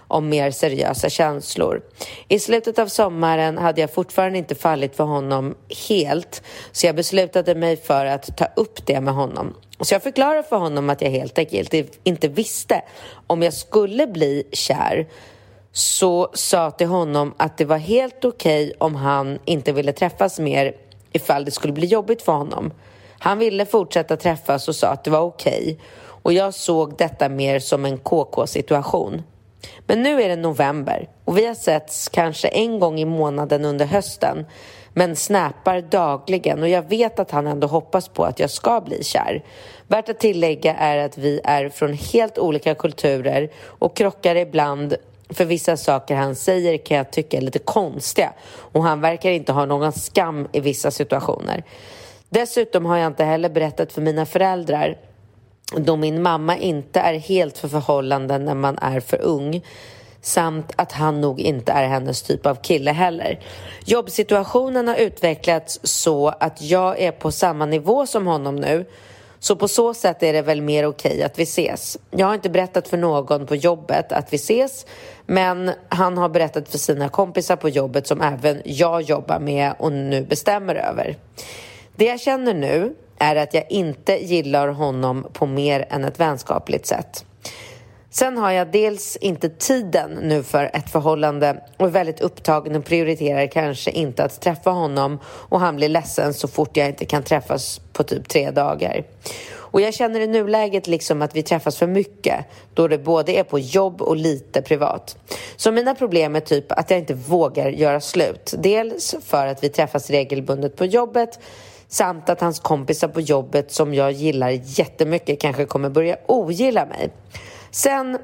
om mer seriösa känslor. I slutet av sommaren hade jag fortfarande inte fallit för honom helt, så jag beslutade mig för att ta upp det med honom. Så jag förklarade för honom att jag helt enkelt inte visste om jag skulle bli kär. Så sa till honom att det var helt okej om han inte ville träffas mer ifall det skulle bli jobbigt för honom. Han ville fortsätta träffas och sa att det var okej. Och jag såg detta mer som en KK-situation. Men nu är det november och vi har setts kanske en gång i månaden under hösten, men snappar dagligen, och jag vet att han ändå hoppas på att jag ska bli kär. Värt att tillägga är att vi är från helt olika kulturer och krockar ibland, för vissa saker han säger kan jag tycka är lite konstiga, och han verkar inte ha någon skam i vissa situationer. Dessutom har jag inte heller berättat för mina föräldrar, då min mamma inte är helt för förhållanden när man är för ung, samt att han nog inte är hennes typ av kille heller. Jobbsituationen har utvecklats så att jag är på samma nivå som honom nu, så på så sätt är det väl mer okej att vi ses. Jag har inte berättat för någon på jobbet att vi ses, men han har berättat för sina kompisar på jobbet som även jag jobbar med och nu bestämmer över. Det jag känner nu är att jag inte gillar honom på mer än ett vänskapligt sätt. Sen har jag dels inte tiden nu för ett förhållande och är väldigt upptagen och prioriterar kanske inte att träffa honom, och han blir ledsen så fort jag inte kan träffas på typ 3 dagar. Och jag känner i nuläget liksom att vi träffas för mycket, då det både är på jobb och lite privat. Så mina problem är typ att jag inte vågar göra slut. Dels för att vi träffas regelbundet på jobbet, samt att hans kompisar på jobbet som jag gillar jättemycket kanske kommer börja ogilla mig. Sen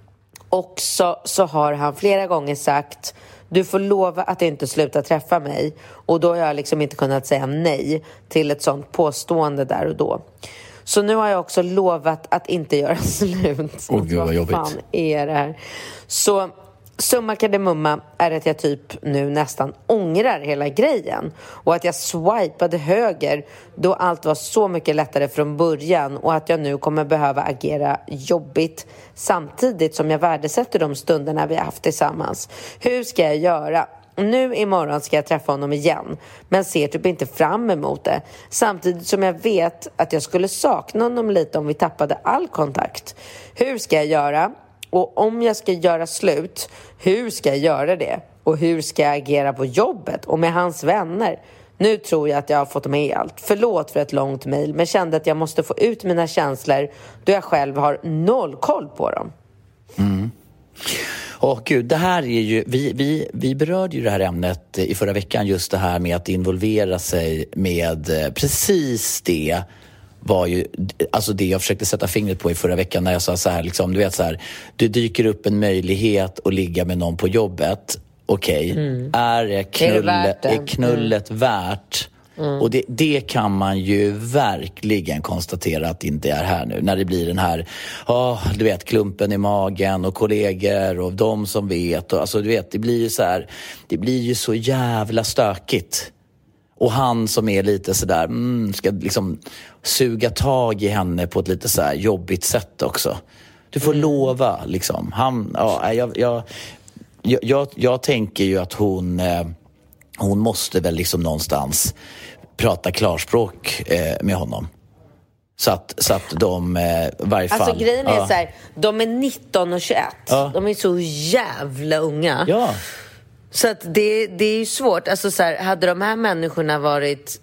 också så har han flera gånger sagt: du får lova att inte sluta träffa mig. Och då har jag liksom inte kunnat säga nej till ett sånt påstående där och då. Så nu har jag också lovat att inte göra slut. Gud vad jobbigt. Vad fan är det här? Så summa kardemumma är att jag typ nu nästan ångrar hela grejen. Och att jag swipade höger då allt var så mycket lättare från början. Och att jag nu kommer behöva agera jobbigt samtidigt som jag värdesätter de stunderna vi har haft tillsammans. Hur ska jag göra? Nu imorgon ska jag träffa honom igen, men ser typ inte fram emot det. Samtidigt som jag vet att jag skulle sakna honom lite om vi tappade all kontakt. Hur ska jag göra? Och om jag ska göra slut, hur ska jag göra det? Och hur ska jag agera på jobbet och med hans vänner? Nu tror jag att jag har fått med allt. Förlåt för ett långt mejl, men kände att jag måste få ut mina känslor då jag själv har 0 koll på dem. Gud, det här är ju, vi berörde ju det här ämnet i förra veckan, just det här med att involvera sig med precis det var ju, alltså det jag försökte sätta fingret på i förra veckan när jag sa så här, liksom, du vet så här, det dyker upp en möjlighet att ligga med någon på jobbet. Okej, är knullet värt? Och det kan man ju verkligen konstatera att det inte är här nu. När det blir den här, du vet, klumpen i magen och kollegor och de som vet. Och, alltså, du vet, det blir ju så här, det blir ju så jävla stökigt. Och han som är lite sådär, ska liksom suga tag i henne på ett lite så här jobbigt sätt också. Du får lova, liksom. Jag tänker ju att hon måste väl liksom någonstans prata klarspråk med honom. Så att de varje fall... Alltså grejen är så här, de är 19 och 21. Ja. De är så jävla unga. Ja. Så att det är ju svårt. Alltså så här, hade de här människorna varit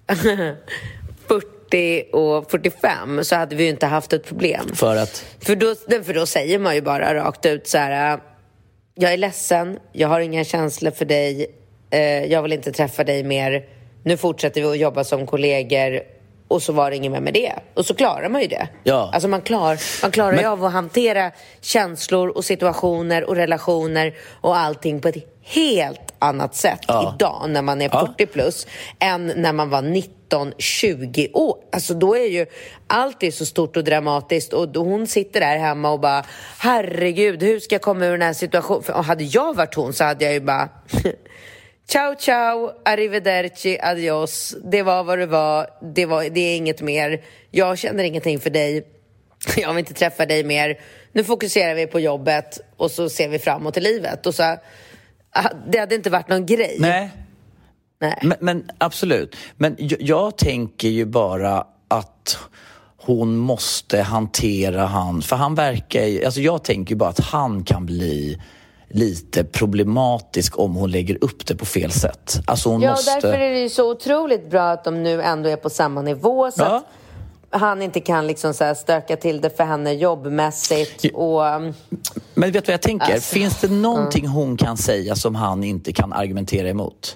40 och 45 så hade vi ju inte haft ett problem. För då säger man ju bara rakt ut så här: jag är ledsen, jag har inga känslor för dig, jag vill inte träffa dig mer, nu fortsätter vi att jobba som kollegor, och så var det inget mer med det. Och så klarar man ju det. Ja. Alltså man klarar ju av att hantera känslor och situationer och relationer och allting på ett helt annat sätt idag när man är 40 plus än när man var 19-20 år. Alltså då är ju allt är så stort och dramatiskt, och hon sitter där hemma och bara, herregud, hur ska jag komma ur den här situationen? För hade jag varit hon så hade jag ju bara ciao, ciao, arrivederci, adios. Det var vad det var. Det är inget mer. Jag känner ingenting för dig. Jag vill inte träffa dig mer. nu fokuserar vi på jobbet och så ser vi framåt i livet. Och så, det hade inte varit någon grej. Nej. Men absolut. Men jag tänker ju bara att hon måste hantera han. För han verkar ju, alltså jag tänker ju bara att han kan bli lite problematisk om hon lägger upp det på fel sätt. Alltså hon måste... därför är det ju så otroligt bra att de nu ändå är på samma nivå så att han inte kan liksom så här stöka till det för henne jobbmässigt. Och... Men vet du vad jag tänker? Alltså, finns det någonting hon kan säga som han inte kan argumentera emot?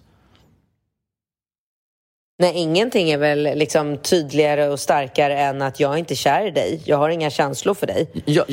Nej, ingenting är väl liksom tydligare och starkare än att jag inte är kär i dig. Jag har inga känslor för dig. Jag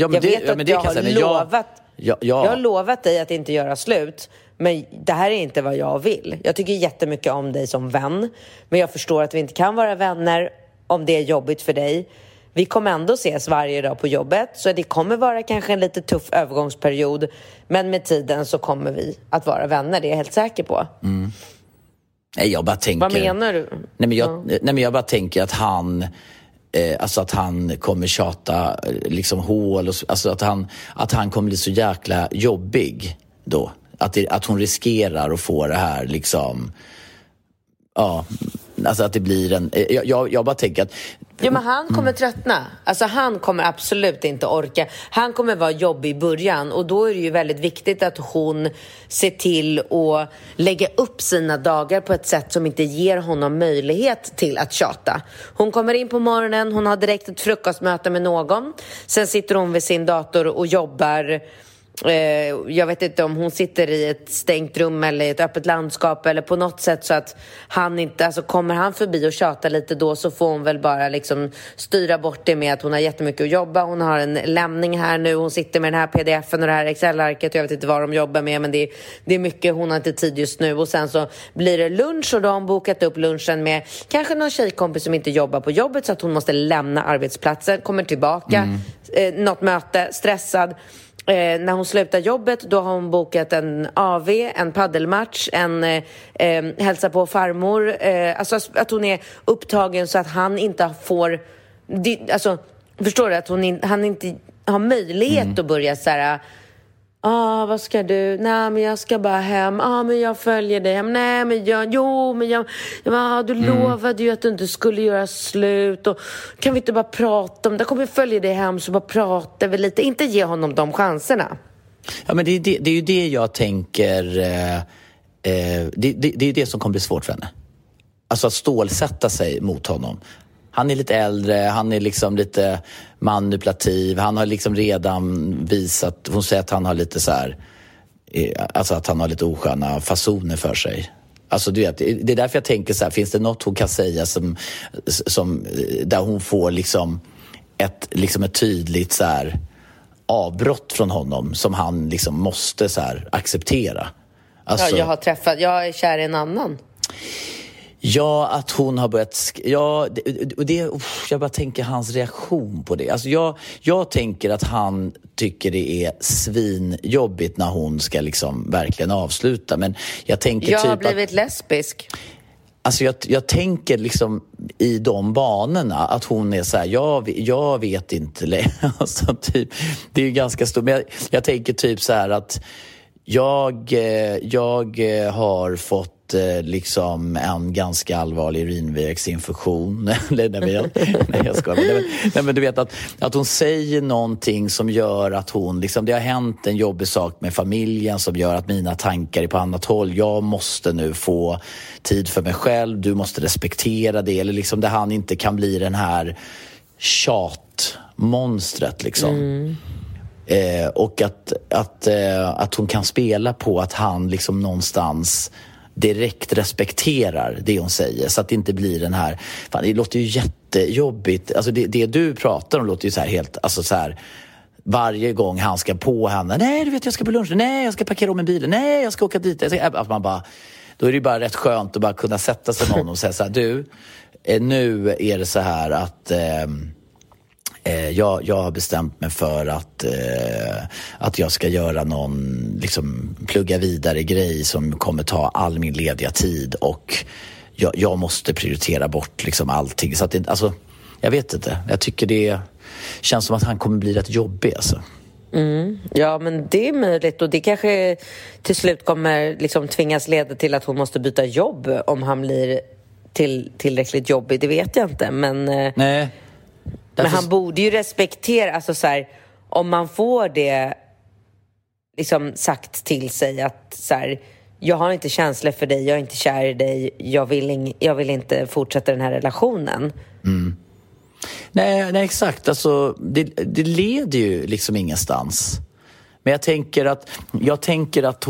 har lovat dig att inte göra slut. Men det här är inte vad jag vill. Jag tycker jättemycket om dig som vän. Men jag förstår att vi inte kan vara vänner om det är jobbigt för dig. Vi kommer ändå ses varje dag på jobbet. Så det kommer vara kanske en lite tuff övergångsperiod. Men med tiden så kommer vi att vara vänner. Det är jag helt säker på. Mm. Nej, jag bara tänker... Vad menar du? Nej, men jag bara tänker att han... alltså att han kommer tjata liksom hål. Alltså att han kommer bli så jäkla jobbig då. Att hon riskerar att få det här liksom... Ja, alltså att det blir en... Jag bara tänker att... Jo, men han kommer tröttna. Alltså han kommer absolut inte orka. Han kommer vara jobbig i början. Och då är det ju väldigt viktigt att hon ser till att lägga upp sina dagar på ett sätt som inte ger honom möjlighet till att tjata. Hon kommer in på morgonen, hon har direkt ett frukostmöte med någon. Sen sitter hon vid sin dator och jobbar... Jag vet inte om hon sitter i ett stängt rum eller i ett öppet landskap eller på något sätt så att han inte, alltså kommer han förbi och tjatar lite då så får hon väl bara liksom styra bort det med att hon har jättemycket att jobba. Hon har en lämning här nu, hon sitter med den här pdf-en och det här Excel-arket. Jag vet inte vad de jobbar med, men det är mycket, hon har inte tid just nu. Och sen så blir det lunch och då har hon bokat upp lunchen med kanske någon tjejkompis som inte jobbar på jobbet så att hon måste lämna arbetsplatsen, kommer tillbaka, något möte, stressad. När hon slutar jobbet då har hon bokat en AV, en paddelmatch, en hälsa på farmor, alltså att hon är upptagen så att han inte får alltså, förstår du, att han inte har möjlighet att börja så här: vad ska du? Nej, men jag ska bara hem. Men jag följer dig hem. Nej, men du lovade ju att du inte skulle göra slut. Och kan vi inte bara prata om det? Kommer vi följa dig hem så bara pratar vi lite. Inte ge honom de chanserna. Ja, men det är ju det jag tänker. Det är det som kommer bli svårt för henne. Alltså att stålsätta sig mot honom. Han är lite äldre, han är liksom lite manipulativ. Han har liksom redan visat, hon säger att han har lite så här, alltså att han har lite osköna fasoner för sig. Alltså du vet, det är därför jag tänker så här, finns det något hon kan säga som där hon får liksom ett tydligt så här avbrott från honom som han liksom måste så här acceptera. Alltså, jag är kär i en annan. Ja, att hon har börjat... jag bara tänker hans reaktion på det. Alltså jag tänker att han tycker det är svinjobbigt när hon ska liksom verkligen avsluta. Men jag tänker jag har blivit lesbisk. Alltså jag tänker liksom i de banorna att hon är så här, jag vet inte. Alltså typ, det är ju ganska stort. Men jag tänker typ så här att jag har fått liksom en ganska allvarlig urinvägsinfektion. Nej, jag skojar. Nej, men du vet att hon säger någonting som gör att hon liksom, det har hänt en jobbig sak med familjen som gör att mina tankar är på annat håll. Jag måste nu få tid för mig själv. Du måste respektera det. Eller liksom där han inte kan bli den här tjatmonstret liksom. Och att hon kan spela på att han liksom någonstans direkt respekterar det hon säger, så att det inte blir den här, fan, det låter ju jättejobbigt, alltså det du pratar om låter ju så här helt, alltså så här, varje gång han ska på henne, nej du vet jag ska på lunch, nej jag ska parkera om en bil, nej jag ska åka dit, att man bara, då är det ju bara rätt skönt att bara kunna sätta sig med honom och säga så här, du, nu är det så här att jag har bestämt mig för att jag ska göra någon liksom plugga vidare grej som kommer ta all min lediga tid, och jag måste prioritera bort liksom allting, så att det, alltså jag vet inte, jag tycker det känns som att han kommer bli rätt jobbig alltså. Ja, men det är möjligt, och det kanske till slut kommer liksom tvingas leda till att hon måste byta jobb om han blir tillräckligt jobbig, det vet jag inte, men Nej. men han borde ju respektera, alltså så här, om man får det liksom sagt till sig att så här, jag har inte känslor för dig, jag är inte kär i dig, jag vill inte fortsätta den här relationen. Nej, exakt. Alltså, det leder ju liksom ingenstans. Men jag tänker att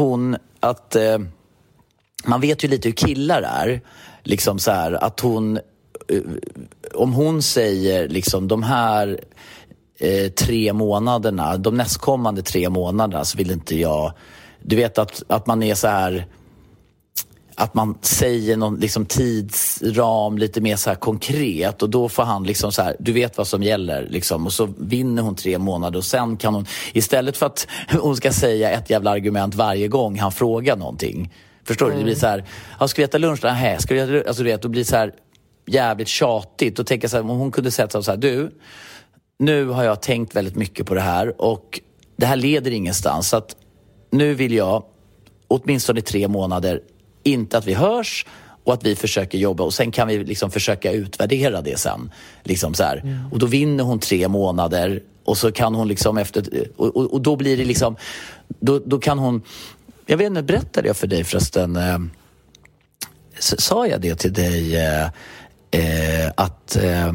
man vet ju lite hur killar är. Liksom så här, att om hon säger liksom de här 3 månaderna, de nästkommande 3 månaderna, så vill inte jag, du vet att man är så här, att man säger någon liksom tidsram lite mer så här konkret, och då får han liksom så här, du vet vad som gäller liksom, och så vinner hon 3 månader, och sen kan hon, istället för att hon ska säga ett jävla argument varje gång han frågar någonting, förstår du, det blir så här, ska vi äta lunch? Nej, ska vi äta, alltså du vet, då blir det så här jävligt tjatigt, och tänka så här, om hon kunde säga så här, du, nu har jag tänkt väldigt mycket på det här, och det här leder ingenstans, så att nu vill jag åtminstone 3 månader inte att vi hörs, och att vi försöker jobba, och sen kan vi liksom försöka utvärdera det sen liksom så här. Och då vinner hon 3 månader, och så kan hon liksom efter, och då blir det liksom, då kan hon, jag vet inte, berättade jag för dig förresten, sa jag det till dig att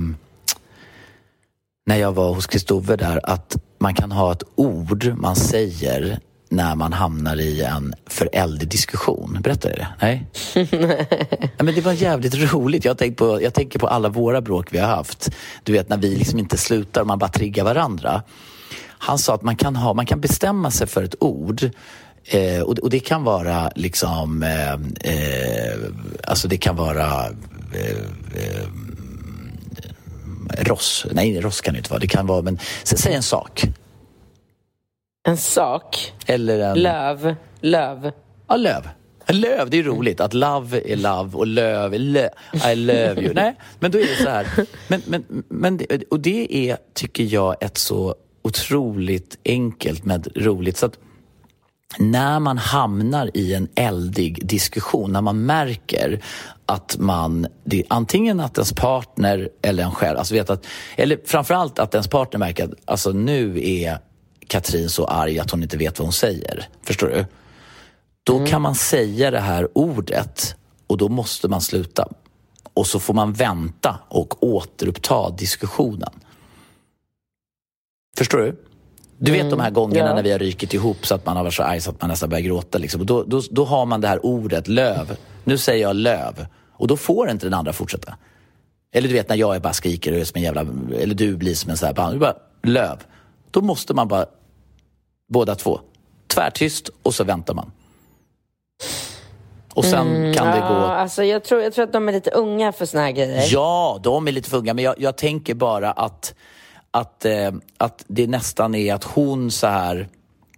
när jag var hos Kristoffer där, att man kan ha ett ord man säger när man hamnar i en föräldrad diskussion. Berättade jag det? Nej? Ja, men det var jävligt roligt. Jag tänker på alla våra bråk vi har haft. Du vet, när vi liksom inte slutar, man bara triggar varandra. Han sa att man kan bestämma sig för ett ord, och det kan vara liksom alltså det kan vara ross. Nej, ross kan det inte vara. Det kan vara, men säg en sak. En sak? Eller en... Löv. Ja, löv. Löv, det är roligt. Att love är love och löv är I love you. Nej, men då är det så här. Men, och det är, tycker jag, ett så otroligt enkelt med roligt. Så att när man hamnar i en eldig diskussion, när man märker att det är antingen att ens partner eller en själv, alltså vet att, eller framförallt att ens partner märker att alltså, nu är Katrin så arg att hon inte vet vad hon säger. Förstår du? Då kan man säga det här ordet, och då måste man sluta. Och så får man vänta och återuppta diskussionen. Förstår du? Du vet de här gångerna när vi har rykit ihop så att man har varit så arg så att man nästan börjar gråta. Liksom. Och då har man det här ordet, löv. Nu säger jag löv. Och då får inte den andra fortsätta. Eller du vet när jag bara skriker och är som en jävla... Eller du blir som en sån här... Du bara, löv. Då måste man bara... Båda två. Tvärtyst, och så väntar man. Och sen kan det gå... Alltså jag tror att de är lite unga för såna här grejer. Ja, de är lite för unga. Men jag tänker bara att det nästan är att hon så här...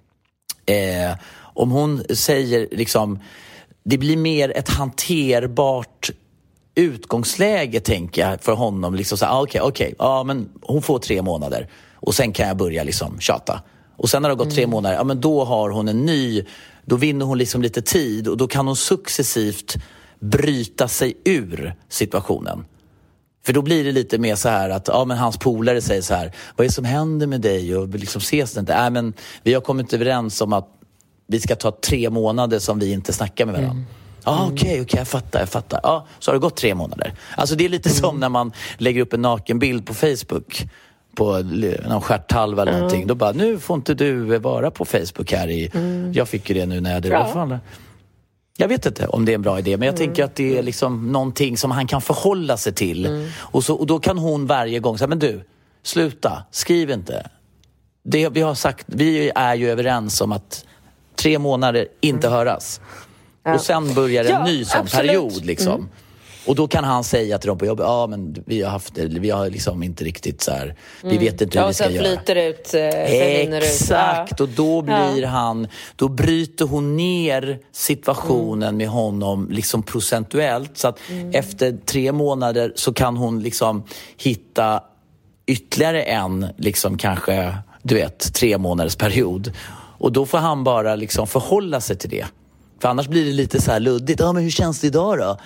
om hon säger liksom... Det blir mer ett hanterbart utgångsläge, tänker jag, för honom. Liksom så här, okej. Ja, men hon får 3 månader. Och sen kan jag börja liksom tjata. Och sen när det har gått 3 månader, ja men då har hon en ny... Då vinner hon liksom lite tid, och då kan hon successivt bryta sig ur situationen. För då blir det lite mer så här att men hans polare säger så här: vad är det som händer med dig? Och liksom ses det inte? Men vi har kommit överens om att vi ska ta 3 månader som vi inte snackar med varandra. Okej, jag fattar. Ja, så har det gått 3 månader. Alltså det är lite som när man lägger upp en nakenbild på Facebook på någon stjärthalva eller någonting. Då bara, nu får inte du vara på Facebook här i... Jag fick ju det nu när jag... Jag vet inte om det är en bra idé, men jag tänker att det är liksom någonting som han kan förhålla sig till. Och då kan hon varje gång säga, men du, sluta, skriv inte. Det vi har sagt, vi är ju överens om att 3 månader inte höras. Och sen börjar en ny sån period liksom. Och då kan han säga till dem på jobbet, men vi har haft det, vi har liksom inte riktigt så här, vi vet inte hur vi ska göra. Och sen flyter ut. Exakt, och då blir då bryter hon ner situationen med honom liksom procentuellt, så att efter 3 månader så kan hon liksom hitta ytterligare en liksom kanske du vet, 3 månaders period. Och då får han bara liksom förhålla sig till det. För annars blir det lite så här luddigt. Men hur känns det idag då?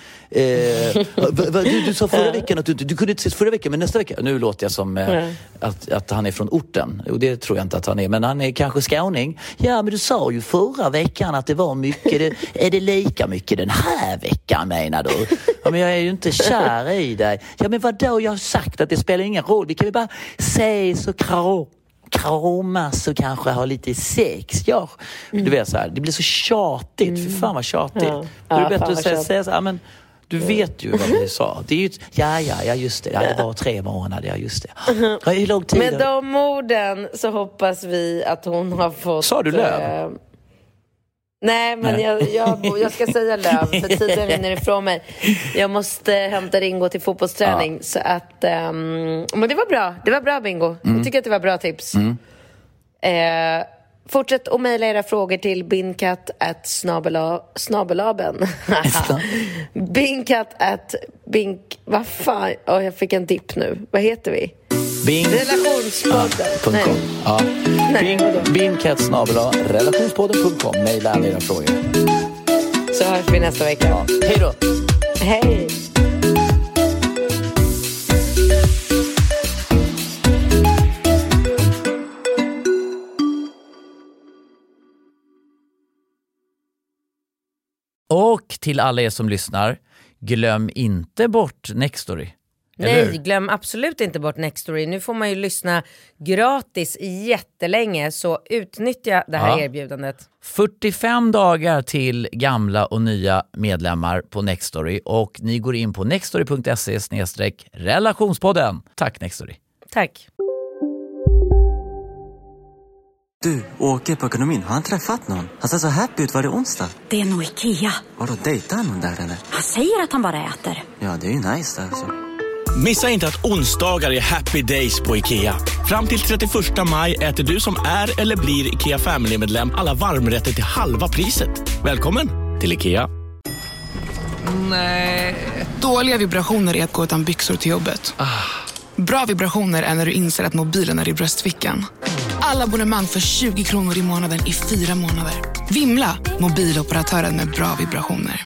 Du sa förra veckan att du kunde inte ses förra veckan, men nästa vecka. Nu låter jag som att han är från orten. Och det tror jag inte att han är. Men han är kanske skåning. Ja, men du sa ju förra veckan att det var mycket. Är det lika mycket den här veckan, menar du? Ja, men jag är ju inte kär i dig. Ja, men vadå? Jag har sagt att det spelar ingen roll. Vi kan ju bara ses och kramas och kanske ha lite sex. Ja, du vet så här, det blir så tjatigt. För fan vad tjatigt. Då är det bättre att säga så här, men du vet ju vad vi sa. Det är ju ja, just det. Ja, det var 3 månader, ja, just det. Ja, hur lång tid? Med de orden så hoppas vi att hon har fått... Sa du löv? Nej, men jag ska säga löv, för tiden rinner ifrån mig. Jag måste hämta Ringo till fotbollsträning. Så att, men det var bra Bingo. Jag tycker att det var bra tips. Fortsätt att mejla era frågor till binkat@snabelaben. Binkat@bink... Vad fan? Jag fick en dipp nu. Vad heter vi? Relationspodden. Ja. Binkat@relationspodden.com. Mejla alla era frågor. Så hörs vi nästa vecka. Ja. Hej då. Hej. Och till alla er som lyssnar, glöm inte bort Nextory. Nej, glöm absolut inte bort Nextory. Nu får man ju lyssna gratis jättelänge, så utnyttja det här erbjudandet. 45 dagar till gamla och nya medlemmar på Nextory, och ni går in på nextory.se/relationspodden. Tack Nextory. Tack. Du, Åke på ekonomin, har han träffat någon? Han ser så happy ut, var det onsdag? Det är nog Ikea. Vadå, dejtar han någon där eller? Han säger att han bara äter. Ja, det är ju nice där alltså. Missa inte att onsdagar är happy days på Ikea. Fram till 31 maj äter du som är eller blir Ikea Family-medlem alla varmrätter till halva priset. Välkommen till Ikea. Nej. Dåliga vibrationer är att gå utan byxor till jobbet. Bra vibrationer är när du inser att mobilen är i bröstfickan. Alla abonnemang för 20 kronor i månaden i 4 månader. Vimla, mobiloperatören med bra vibrationer.